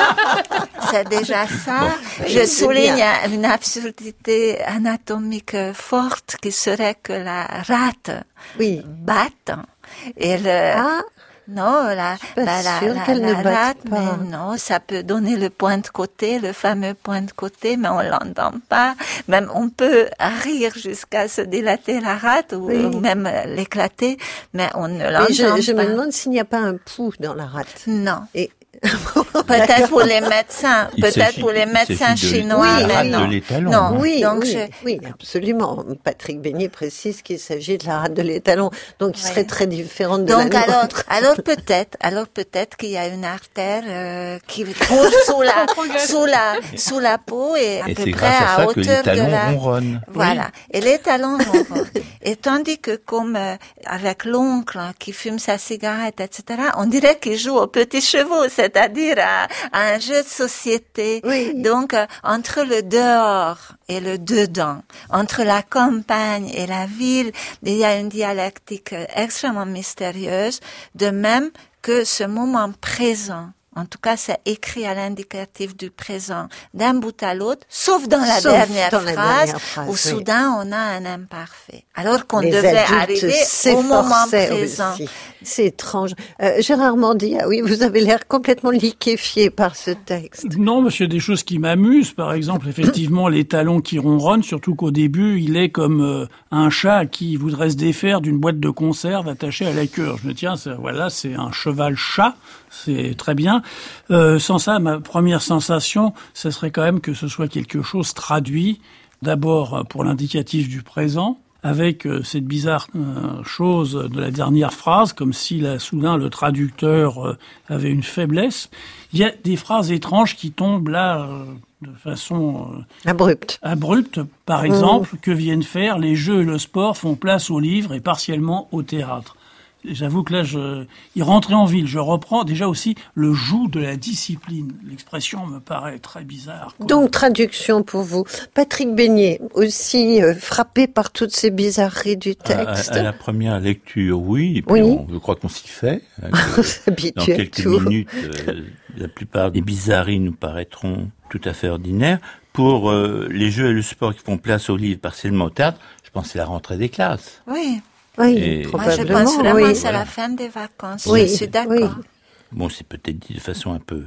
c'est déjà ça. Bon. Je souligne une absurdité anatomique forte qui serait que la rate oui. batte et le... Ah. Non, la, bah, la, la, la, la rate, mais non, ça peut donner le point de côté, le fameux point de côté, mais on l'entend pas. Même on peut rire jusqu'à se dilater la rate ou, oui. ou même l'éclater, mais on ne l'entend je, pas. Je me demande s'il n'y a pas un pouls dans la rate. Non. Et peut-être pour les médecins, il peut-être pour les médecins chinois, oui, mais non. De l'étalon. Non, oui, donc oui, je... oui, absolument. Patrick Beignet précise qu'il s'agit de la rate de l'étalon, donc il ouais. serait très différent de donc la alors, nôtre. alors peut-être, alors peut-être qu'il y a une artère euh, qui court sous la, sous la, sous la peau et à et peu c'est près grâce à, à ça hauteur que les de la. Ronronnent. Voilà. Oui. Et les talons ronronnent. Et tandis que comme euh, avec l'oncle hein, qui fume sa cigarette, et cetera, on dirait qu'il joue aux petits chevaux, c'est-à-dire à, à un jeu de société. Oui. Donc, euh, entre le dehors et le dedans, entre la campagne et la ville, il y a une dialectique extrêmement mystérieuse, de même que ce moment présent. En tout cas, c'est écrit à l'indicatif du présent d'un bout à l'autre, sauf dans la, sauf dernière, dans phrase, la dernière phrase, où oui. soudain on a un imparfait. Alors qu'on Les devrait arriver au moment présent. Aussi. C'est étrange. Euh, Gérard Mandy, ah oui, vous avez l'air complètement liquéfié par ce texte. Non, parce qu'il y a des choses qui m'amusent. Par exemple, effectivement, les talons qui ronronnent, surtout qu'au début, il est comme euh, un chat qui voudrait se défaire d'une boîte de conserve attachée à la queue. Je me tiens, c'est, voilà, c'est un cheval-chat. C'est très bien. Euh, sans ça, ma première sensation, ce serait quand même que ce soit quelque chose traduit, d'abord pour l'indicatif du présent, avec euh, cette bizarre euh, chose de la dernière phrase, comme si là, soudain le traducteur euh, avait une faiblesse. Il y a des phrases étranges qui tombent là euh, de façon euh, abrupte. Abrupte, par exemple, mmh. que viennent faire les jeux et le sport font place au livre et partiellement au théâtre. J'avoue que là, je, il rentrait en ville. Je reprends déjà aussi le joug de la discipline. L'expression me paraît très bizarre, quoi. Donc, traduction pour vous. Patrick Beignet, aussi euh, frappé par toutes ces bizarreries du texte. À, à la première lecture, oui. Et puis oui. On, je crois qu'on s'y fait. Hein, dans quelques tout. minutes, euh, la plupart des bizarreries nous paraîtront tout à fait ordinaires. Pour euh, les jeux et le sport qui font place au livre, partiellement au théâtre, je pense que c'est la rentrée des classes. Oui. Oui, et probablement. Moi, je pense vraiment oui. que c'est la fin des vacances. Oui, je suis d'accord. Oui. Bon, c'est peut-être dit de façon un peu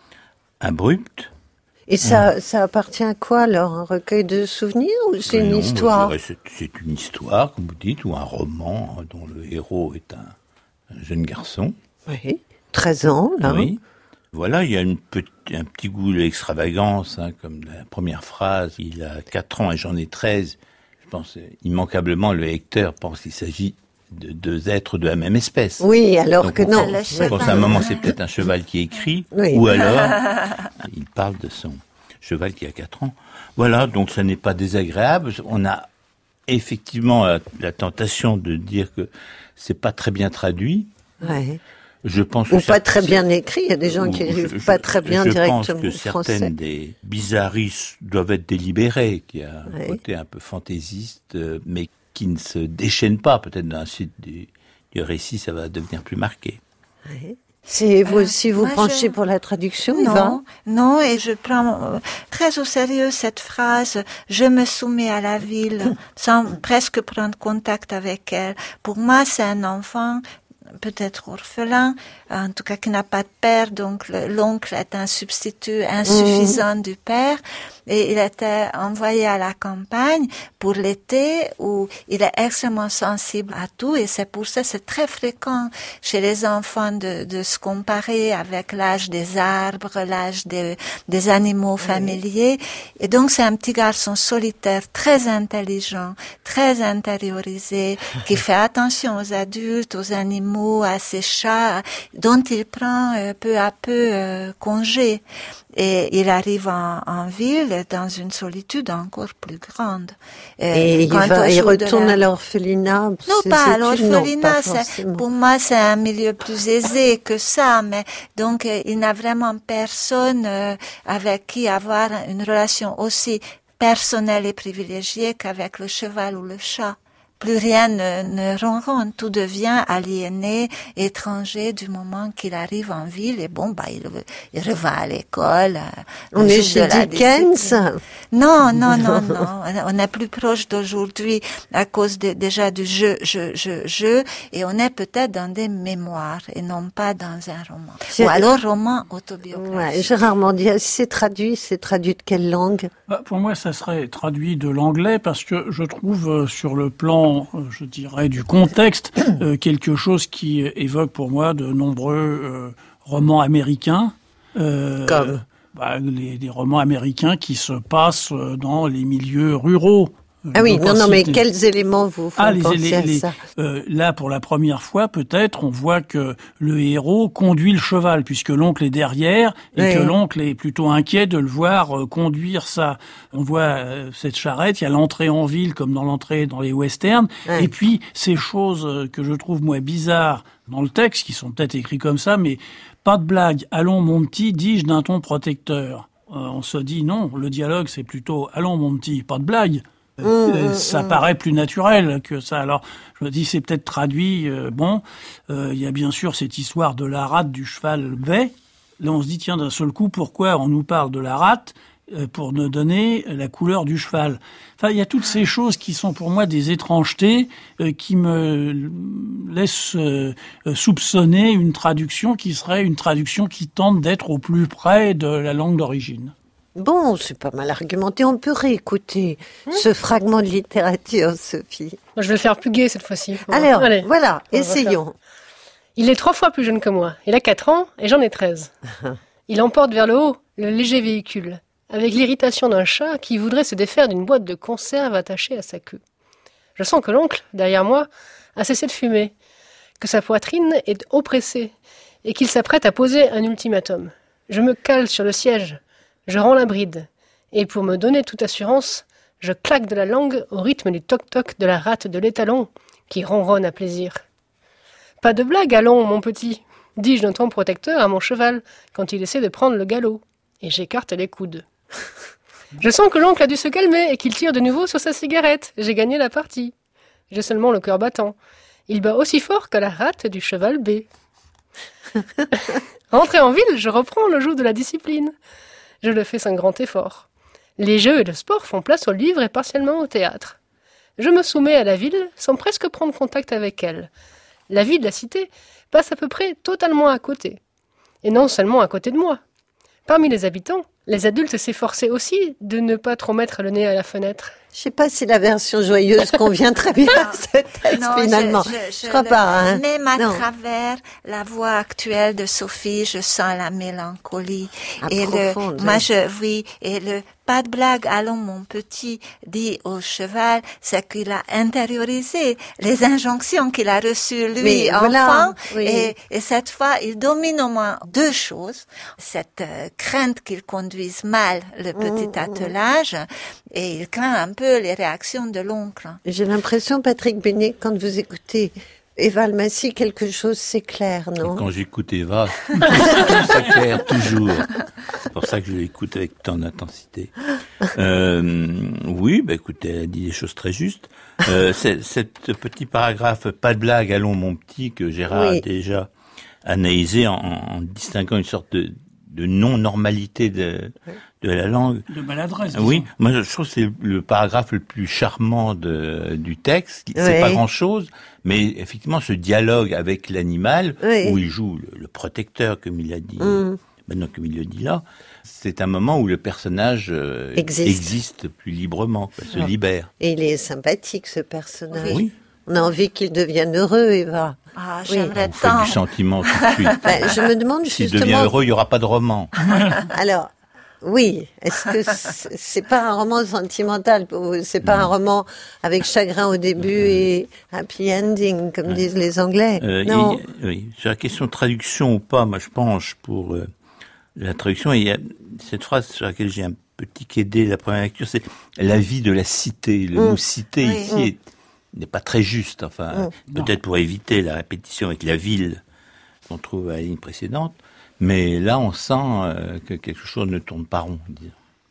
abrupte. Et ça, hum. ça appartient à quoi, alors? Un recueil de souvenirs ou c'est une non, histoire? C'est, c'est une histoire, comme vous dites, ou un roman dont le héros est un, un jeune garçon. Oui, treize ans, là. Oui. Voilà, il y a une petit, un petit goût d'extravagance, hein, comme la première phrase. Il a quatre ans et j'en ai treize. Je pense immanquablement le lecteur pense qu'il s'agit de deux êtres de la même espèce. Oui, alors donc que on, non. Je pense à un moment c'est peut-être un cheval qui écrit, oui. ou alors il parle de son cheval qui a quatre ans. Voilà, donc ça n'est pas désagréable. On a effectivement la, la tentation de dire que c'est pas très bien traduit. Ouais. Je pense ou que pas ça, très bien écrit. Il y a des gens qui n'arrivent pas très bien je directement Je pense que au français. certaines des bizarreries doivent être délibérées, qu'il y a un ouais. côté un peu fantaisiste, mais qui ne se déchaîne pas. Peut-être dans la suite du, du récit, ça va devenir plus marqué. Ouais. C'est vous aussi euh, vous penchez je... pour la traduction, non, Yvan? Non, et je prends euh, très au sérieux cette phrase « Je me soumets à la ville » sans presque prendre contact avec elle. Pour moi, c'est un enfant peut-être orphelin, en tout cas qui n'a pas de père, donc le, l'oncle est un substitut insuffisant mmh. du père, et il était envoyé à la campagne pour l'été où il est extrêmement sensible à tout, et c'est pour ça c'est très fréquent chez les enfants de, de se comparer avec l'âge des arbres, l'âge des, des animaux familiers, et donc c'est un petit garçon solitaire, très intelligent, très intériorisé, qui fait attention aux adultes, aux animaux, à ses chats, dont il prend euh, peu à peu euh, congé. Et il arrive en, en ville dans une solitude encore plus grande. Euh, et il, va, il retourne la... à l'orphelinat. Non, pas à l'orphelinat. Pour moi, c'est un milieu plus aisé que ça. Mais donc, euh, il n'a vraiment personne euh, avec qui avoir une relation aussi personnelle et privilégiée qu'avec le cheval ou le chat. plus rien ne, ne ronronne, tout devient aliéné, étranger du moment qu'il arrive en ville et bon, bah, il, il revient à l'école. On est chez Dickens? Non, non, non, non. On est plus proche d'aujourd'hui à cause de, déjà du jeu, jeu, jeu, jeu, et on est peut-être dans des mémoires et non pas dans un roman. C'est... Ou alors roman autobiographique. Ouais, Gérard Mandia, c'est traduit, c'est traduit de quelle langue? Bah, pour moi, ça serait traduit de l'anglais parce que je trouve euh, sur le plan, euh, je dirais, du contexte, euh, quelque chose qui évoque pour moi de nombreux euh, romans américains. Euh, Comme bah, les, les romans américains qui se passent dans les milieux ruraux. Ah oui, non, non, mais quels éléments vous font ah, les, penser les, à les, ça euh, Là, pour la première fois, peut-être, on voit que le héros conduit le cheval, puisque l'oncle est derrière, et oui. que l'oncle est plutôt inquiet de le voir euh, conduire ça. On voit euh, cette charrette, il y a l'entrée en ville, comme dans l'entrée dans les westerns, oui. et puis ces choses euh, que je trouve, moi, bizarres dans le texte, qui sont peut-être écrits comme ça, mais pas de blague. Allons, mon petit, dis-je d'un ton protecteur. Euh, on se dit, non, le dialogue, c'est plutôt, allons, mon petit, pas de blague. Mmh, ça mmh. paraît plus naturel que ça. Alors, je me dis, c'est peut-être traduit. Euh, bon, il euh, y a bien sûr cette histoire de la rate du cheval bai. Là, on se dit, tiens, d'un seul coup, pourquoi on nous parle de la rate euh, pour nous donner la couleur du cheval? Enfin, il y a toutes ces choses qui sont pour moi des étrangetés euh, qui me laissent euh, soupçonner une traduction qui serait une traduction qui tente d'être au plus près de la langue d'origine. Bon, c'est pas mal argumenté. On peut réécouter mmh. ce fragment de littérature, Sophie. Je vais le faire plus gai cette fois-ci. Alors, Allez, voilà, essayons. Il est trois fois plus jeune que moi. Il a quatre ans et j'en ai treize. Il emporte vers le haut le léger véhicule, avec l'irritation d'un chat qui voudrait se défaire d'une boîte de conserve attachée à sa queue. Je sens que l'oncle, derrière moi, a cessé de fumer, que sa poitrine est oppressée et qu'il s'apprête à poser un ultimatum. Je me cale sur le siège. Je rends la bride, et pour me donner toute assurance, je claque de la langue au rythme du toc-toc de la rate de l'étalon, qui ronronne à plaisir. « Pas de blague, allons, mon petit !» dis-je d'un ton protecteur à mon cheval, quand il essaie de prendre le galop, et j'écarte les coudes. Je sens que l'oncle a dû se calmer, et qu'il tire de nouveau sur sa cigarette. J'ai gagné la partie. J'ai seulement le cœur battant. Il bat aussi fort que la rate du cheval B. Rentré en ville, je reprends le joug de la discipline. Je le fais sans grand effort. Les jeux et le sport font place au livre et partiellement au théâtre. Je me soumets à la ville sans presque prendre contact avec elle. La vie de la cité passe à peu près totalement à côté. Et non seulement à côté de moi. Parmi les habitants, les adultes s'efforçaient aussi de ne pas trop mettre le nez à la fenêtre. Je sais pas si la version joyeuse convient très bien à ce texte, non, finalement. Je, je, je, je crois le, pas, hein. Même à non. travers la voix actuelle de Sophie, je sens la mélancolie. Ah, et profonde, le, moi, je, oui, et le, pas de blague, allons, mon petit, dit au cheval, c'est qu'il a intériorisé les injonctions qu'il a reçues, lui, oui, enfant. Voilà, oui. et, et cette fois, il domine au moins deux choses. Cette euh, crainte qu'il conduise mal le petit mmh, attelage, mmh. et il craint un peu les réactions de l'oncle. J'ai l'impression, Patrick Bénet, quand vous écoutez Eva Almasy, quelque chose s'éclaire, non? Et quand j'écoute Eva, tout s'éclaire toujours. C'est pour ça que je l'écoute avec tant d'intensité. Euh, oui, bah écoutez, elle a dit des choses très justes. Euh, cette petit paragraphe, pas de blague, allons mon petit, que Gérard oui. a déjà analysé en, en distinguant une sorte de de non-normalité de, de la langue. De maladresse. Oui, moi je trouve que c'est le paragraphe le plus charmant de, du texte. C'est oui. pas grand-chose, mais effectivement ce dialogue avec l'animal, oui. où il joue le, le protecteur, comme il a dit, mm. maintenant comme il le dit là, c'est un moment où le personnage euh, existe. existe plus librement, quoi, se libère. Et il est sympathique, ce personnage. Oui. On a envie qu'il devienne heureux, Eva. Ah, j'aimerais oui. tant. Vous faites du sentiment tout de suite. Ben, je me demande justement... S'il devient heureux, il n'y aura pas de roman. Alors, oui. Est-ce que c'est, c'est pas un roman sentimental pour vous? C'est pas non. un roman avec chagrin au début et happy ending, comme ouais. disent les Anglais? euh, Non. Et, oui. Sur la question de traduction ou pas, moi je penche pour euh, la traduction. Il y a cette phrase sur laquelle j'ai un petit quédé la première lecture, c'est la vie de la cité. Le mmh. mot cité oui. ici mmh. est n'est pas très juste, enfin, mmh, peut-être non. pour éviter la répétition avec la ville qu'on trouve à la ligne précédente, mais là on sent euh, que quelque chose ne tourne pas rond, disons.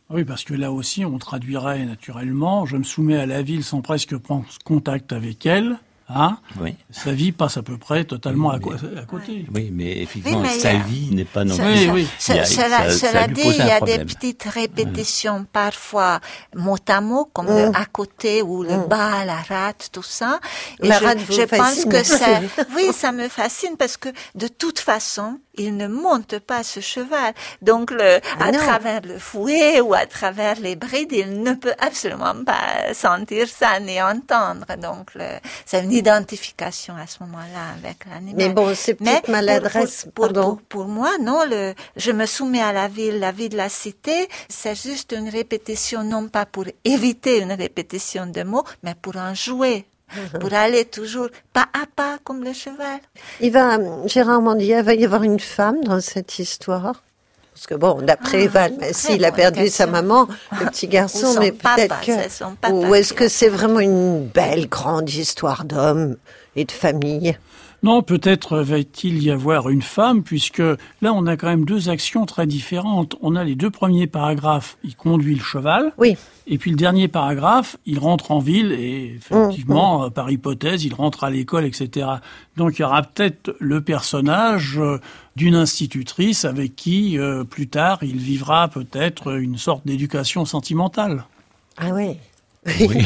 Oui, parce que là aussi, on traduirait naturellement, je me soumets à la ville sans presque prendre contact avec elle. Hein oui. Sa vie passe à peu près totalement oui, mais, à, à côté. Oui, mais effectivement, oui, mais sa a, vie n'est pas non plus. Oui, oui. Cela, ça, ça, ça dit, il y a des petites répétitions, mmh. parfois mot à mot, comme mmh. le à côté ou le mmh. bas, la rate, tout ça. Et la je, rate je pense fascine. que ça, oui, ça me fascine parce que de toute façon, il ne monte pas ce cheval. Donc, le, ah à non. travers le fouet ou à travers les brides, il ne peut absolument pas sentir ça ni entendre. Donc, le, c'est une identification à ce moment-là avec l'animal. Mais bon, ces petites Mais maladresses, pour, pour, pardon. Pour, pour moi, non, le, je me soumets à la ville, la vie de la cité, c'est juste une répétition, non pas pour éviter une répétition de mots, mais pour en jouer. Pour aller toujours pas à pas comme le cheval. Il va, Gérard Mandia, va y avoir une femme dans cette histoire? Parce que bon, d'après ah, Val, mais s'il a perdu question. sa maman, le petit garçon, mais peut-être que, ou est-ce que c'est vraiment une belle grande histoire d'homme et de famille? Non, peut-être va-t-il y avoir une femme, puisque là, on a quand même deux actions très différentes. On a les deux premiers paragraphes, il conduit le cheval. Oui. Et puis le dernier paragraphe, il rentre en ville et effectivement, mmh, mmh. par hypothèse, il rentre à l'école, et cetera. Donc il y aura peut-être le personnage d'une institutrice avec qui, euh, plus tard, il vivra peut-être une sorte d'éducation sentimentale. Ah oui. Oui.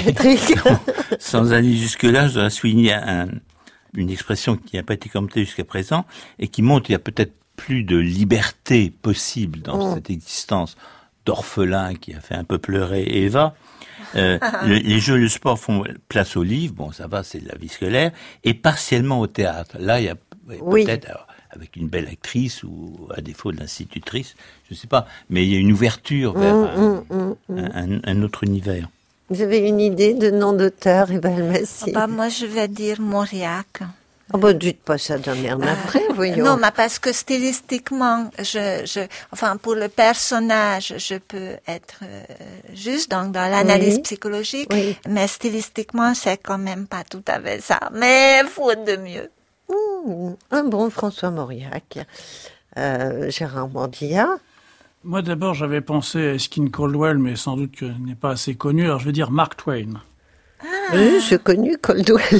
Sans aller jusque-là, je dois souligner un... une expression qui n'a pas été commentée jusqu'à présent et qui montre qu'il y a peut-être plus de liberté possible dans mmh. cette existence d'orphelin qui a fait un peu pleurer Eva. Euh, le, les jeux, le sport font place au livre, bon ça va, c'est de la vie scolaire, et partiellement au théâtre. Là, il y a oui. peut-être, alors, avec une belle actrice ou à défaut de l'institutrice, je ne sais pas, mais il y a une ouverture vers mmh, un, mmh, mmh. Un, un autre univers. Vous avez une idée de nom d'auteur, Eva Almassi? Oh bah, moi, je vais dire Mauriac. Oh bah, dites pas ça d'un air navré, voyons. Non, mais parce que stylistiquement, je, je, enfin, pour le personnage, je peux être euh, juste dans, dans l'analyse oui. psychologique, oui. mais stylistiquement, c'est quand même pas tout à fait ça. Mais faute de mieux. Mmh, un bon François Mauriac. Euh, Gérard Mandia. Moi, d'abord, j'avais pensé à Eskin Caldwell, mais sans doute que n'est pas assez connu. Alors, je vais dire Mark Twain. Ah. Oui, j'ai connu Caldwell.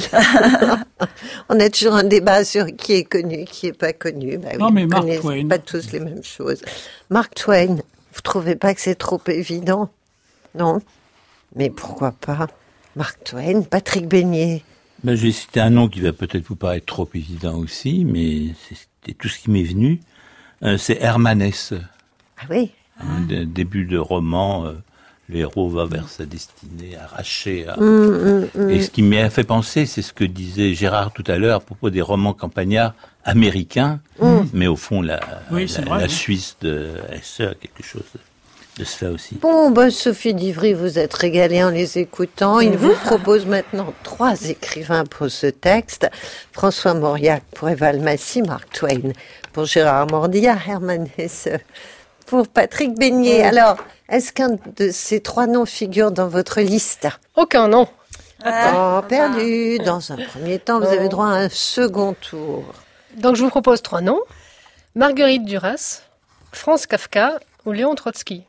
On a toujours un débat sur qui est connu, qui est pas connu. Bah, non, oui, mais Mark Twain. Pas tous les mêmes choses. Mark Twain, vous trouvez pas que c'est trop évident? Non? Mais pourquoi pas? Mark Twain, Patrick Beignet. Ben, je vais citer un nom qui va peut-être vous paraître trop évident aussi, mais c'était tout ce qui m'est venu. Euh, c'est Hermann Hesse. Ah oui. Un d- début de roman, euh, le héros va vers sa destinée, arraché. À... Mmh, mmh, Et ce qui m'a fait penser, c'est ce que disait Gérard tout à l'heure à propos des romans campagnards américains, mmh. mais au fond, la, oui, la, vrai, la oui. Suisse de Hesse a quelque chose de cela aussi. Bon, bah, Sophie Divry, vous êtes régalée en les écoutant. Il vous propose maintenant trois écrivains pour ce texte. François Mauriac pour Eva Almassi, Mark Twain pour Gérard Mandia, Hermann Hesse pour Patrick Beignet. Alors, est-ce qu'un de ces trois noms figure dans votre liste? Aucun nom. Oh, perdu. Dans un premier temps, vous avez droit à un second tour. Donc, je vous propose trois noms. Marguerite Duras, Franz Kafka ou Léon Trotsky.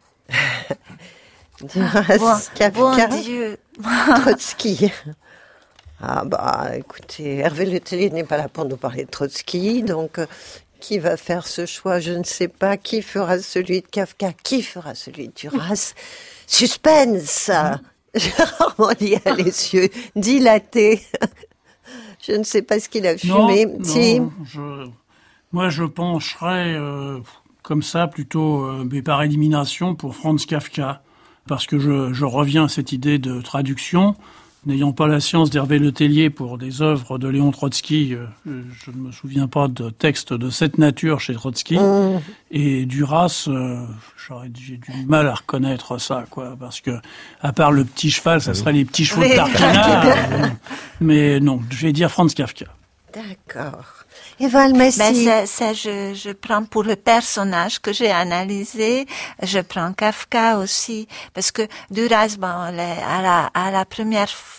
Duras, bon, Kafka, bon Dieu. Trotsky. Ah bah, écoutez, Hervé Letellier n'est pas là pour nous parler de Trotsky, donc... Euh, qui va faire ce choix? Je ne sais pas. Qui fera celui de Kafka? Qui fera celui de Duras? Suspense! Gérard Mandia a les yeux dilatés. Je ne sais pas ce qu'il a fumé. Non, si. non, je, moi, je pencherais euh, comme ça, plutôt euh, mais par élimination, pour Franz Kafka. Parce que je, je reviens à cette idée de traduction. N'ayant pas la science d'Hervé Letellier pour des œuvres de Léon Trotsky, euh, je ne me souviens pas de textes de cette nature chez Trotsky. Mmh. Et Duras, euh, j'aurais, j'ai du mal à reconnaître ça, quoi, parce que à part le petit cheval, ça serait les petits chevaux oui. de Tartana. euh, mais non, je vais dire Franz Kafka. D'accord. Eva Almassi. Ben, ça, ça je, je prends pour le personnage que j'ai analysé, je prends Kafka aussi, parce que Duras, bon, les, à la, à la première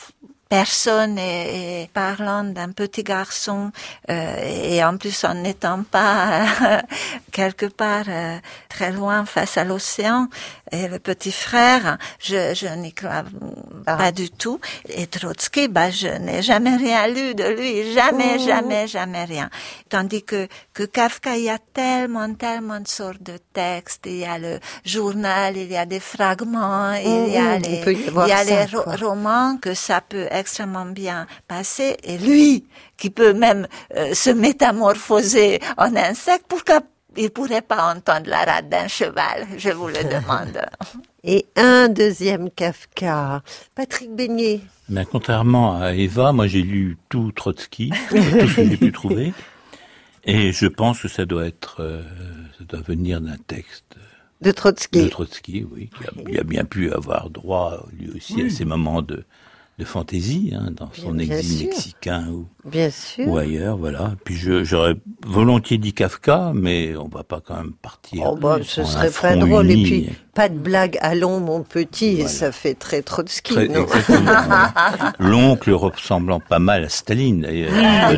personne et, et parlant d'un petit garçon euh, et en plus en n'étant pas euh, quelque part euh, très loin face à l'océan et le petit frère, je, je n'y crois ah. pas du tout. Et Trotsky, bah, je n'ai jamais rien lu de lui, jamais, oh. jamais, jamais rien. Tandis que, que Kafka, il y a tellement, tellement de sortes de textes. Il y a le journal, il y a des fragments, oh, il y a les, y il y a ça, les ro- romans que ça peut extrêmement bien passer. Et lui, qui peut même euh, se métamorphoser en insecte, pourquoi il pourrait pas entendre la rate d'un cheval, je vous le demande. Et un deuxième Kafka, Patrick Beignet. Ben, contrairement à Eva, moi j'ai lu tout Trotsky, tout ce que j'ai pu trouver, et je pense que ça doit être, euh, ça doit venir d'un texte de Trotsky. De Trotsky, oui, qui a, il a bien pu avoir droit lui aussi oui. à ces moments de de fantaisie, hein, dans son bien, exil bien mexicain ou, bien sûr. ou ailleurs, voilà. Puis je, j'aurais volontiers dit Kafka, mais on va pas quand même partir. Oh bah, ce serait pas drôle. Uni. Et puis, pas de blague, allons mon petit, voilà. Ça fait très Trotsky, très, non? L'oncle ressemblant pas mal à Staline, d'ailleurs.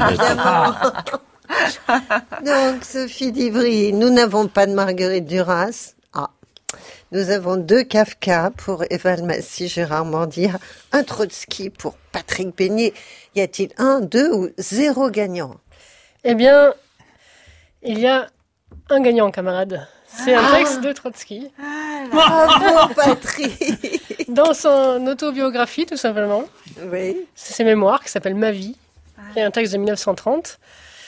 Donc, Sophie d'Ivry, nous n'avons pas de Marguerite Duras. Ah. Nous avons deux Kafka pour Eva Almasy, Gérard Mandia, un Trotsky pour Patrick Beignet. Y a-t-il un, deux ou zéro gagnant? Eh bien, il y a un gagnant, camarade. C'est un texte de Trotsky. Ah, bravo, Patrick. Dans son autobiographie, tout simplement. Oui. C'est ses mémoires qui s'appellent Ma vie, qui est un texte de mille neuf cent trente.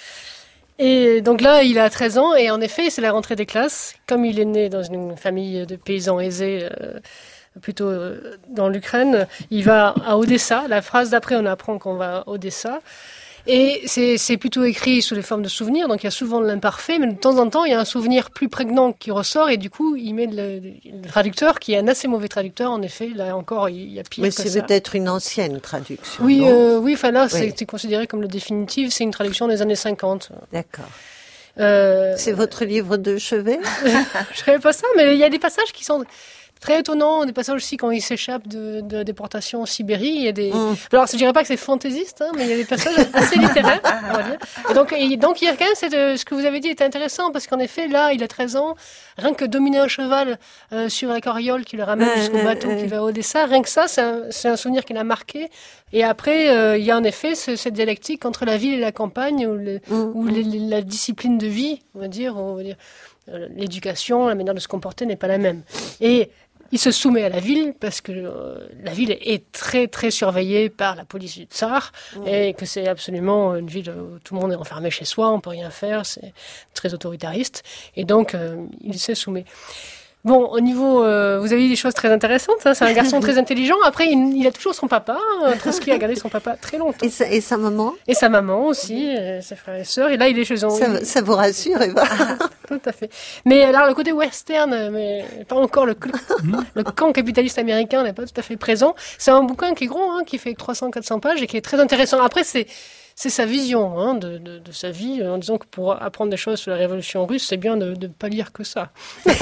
Et donc là, il a treize ans, et en effet, c'est la rentrée des classes. Comme il est né dans une famille de paysans aisés, euh, plutôt euh, dans l'Ukraine, il va à Odessa. La phrase d'après, on apprend qu'on va à Odessa. Et c'est, c'est plutôt écrit sous les formes de souvenirs, donc il y a souvent de l'imparfait, mais de temps en temps, il y a un souvenir plus prégnant qui ressort, et du coup, il met le, le traducteur, qui est un assez mauvais traducteur, en effet, là encore, il y a pire mais que ça. Mais c'est peut-être une ancienne traduction, Oui, non euh, oui, enfin là, oui. C'est, c'est considéré comme le définitif, c'est une traduction des années cinquante. D'accord. Euh... C'est votre livre de chevet? Je savais pas ça, mais il y a des passages qui sont... très étonnant, des passages aussi quand il s'échappe de, de déportation en Sibérie. Il y a des... Mmh. Alors, je dirais pas que c'est fantaisiste, hein, mais il y a des passages assez littéraires, on va dire. Et donc, et donc, il y a quand même cette, ce que vous avez dit est intéressant, parce qu'en effet, là, il a treize ans, rien que dominer un cheval euh, sur la carriole qui le ramène euh, jusqu'au bateau euh, qui va à Odessa, rien que ça, c'est un, c'est un souvenir qui l'a marqué. Et après, euh, il y a en effet ce, cette dialectique entre la ville et la campagne, où, le, mmh. où les, la discipline de vie, on va dire, on va dire euh, l'éducation, la manière de se comporter n'est pas la même. Et il se soumet à la ville parce que euh, la ville est très très surveillée par la police du tsar mmh. et que c'est absolument une ville où tout le monde est enfermé chez soi, on peut rien faire, c'est très autoritariste et donc euh, il se soumet. Bon, au niveau, euh, vous avez dit des choses très intéressantes. Hein, c'est un garçon très intelligent. Après, il, il a toujours son papa. Hein, Trotsky a gardé son papa très longtemps. Et sa, et sa maman. Et sa maman aussi, euh, ses frères et sœurs. Et là, il est chez eux. Ça, il... ça vous rassure, Eva? Ah, tout à fait. Mais alors, le côté western, mais pas encore le, le camp capitaliste américain n'est pas tout à fait présent. C'est un bouquin qui est gros, hein, qui fait trois cents à quatre cents pages et qui est très intéressant. Après, c'est c'est sa vision hein, de, de, de sa vie, en disant que pour apprendre des choses sur la révolution russe, c'est bien de ne pas lire que ça. Vous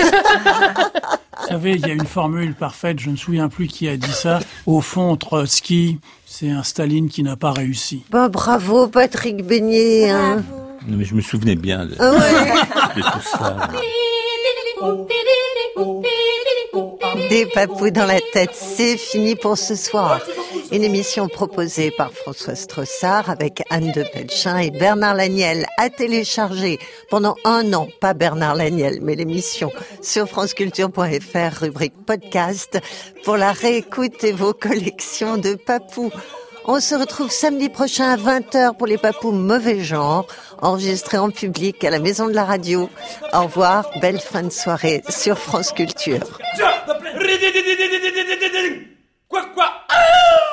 savez, il y a une formule parfaite, je ne me souviens plus qui a dit ça. Au fond, Trotsky, c'est un Staline qui n'a pas réussi. Bah, bravo, Patrick Beignet. Hein. Non, mais je me souvenais bien de, ah ouais. de tout ça. Des papous dans la tête, c'est fini pour ce soir. Une émission proposée par François Strossard avec Anne de Pelchin et Bernard Laniel, à télécharger pendant un an, pas Bernard Laniel, mais l'émission sur franceculture point f r, rubrique podcast, pour la réécoute et vos collections de papous. On se retrouve samedi prochain à vingt heures pour les papous mauvais genre, enregistrés en public à la Maison de la Radio. Au revoir, belle fin de soirée sur France Culture. Quoi, quoi?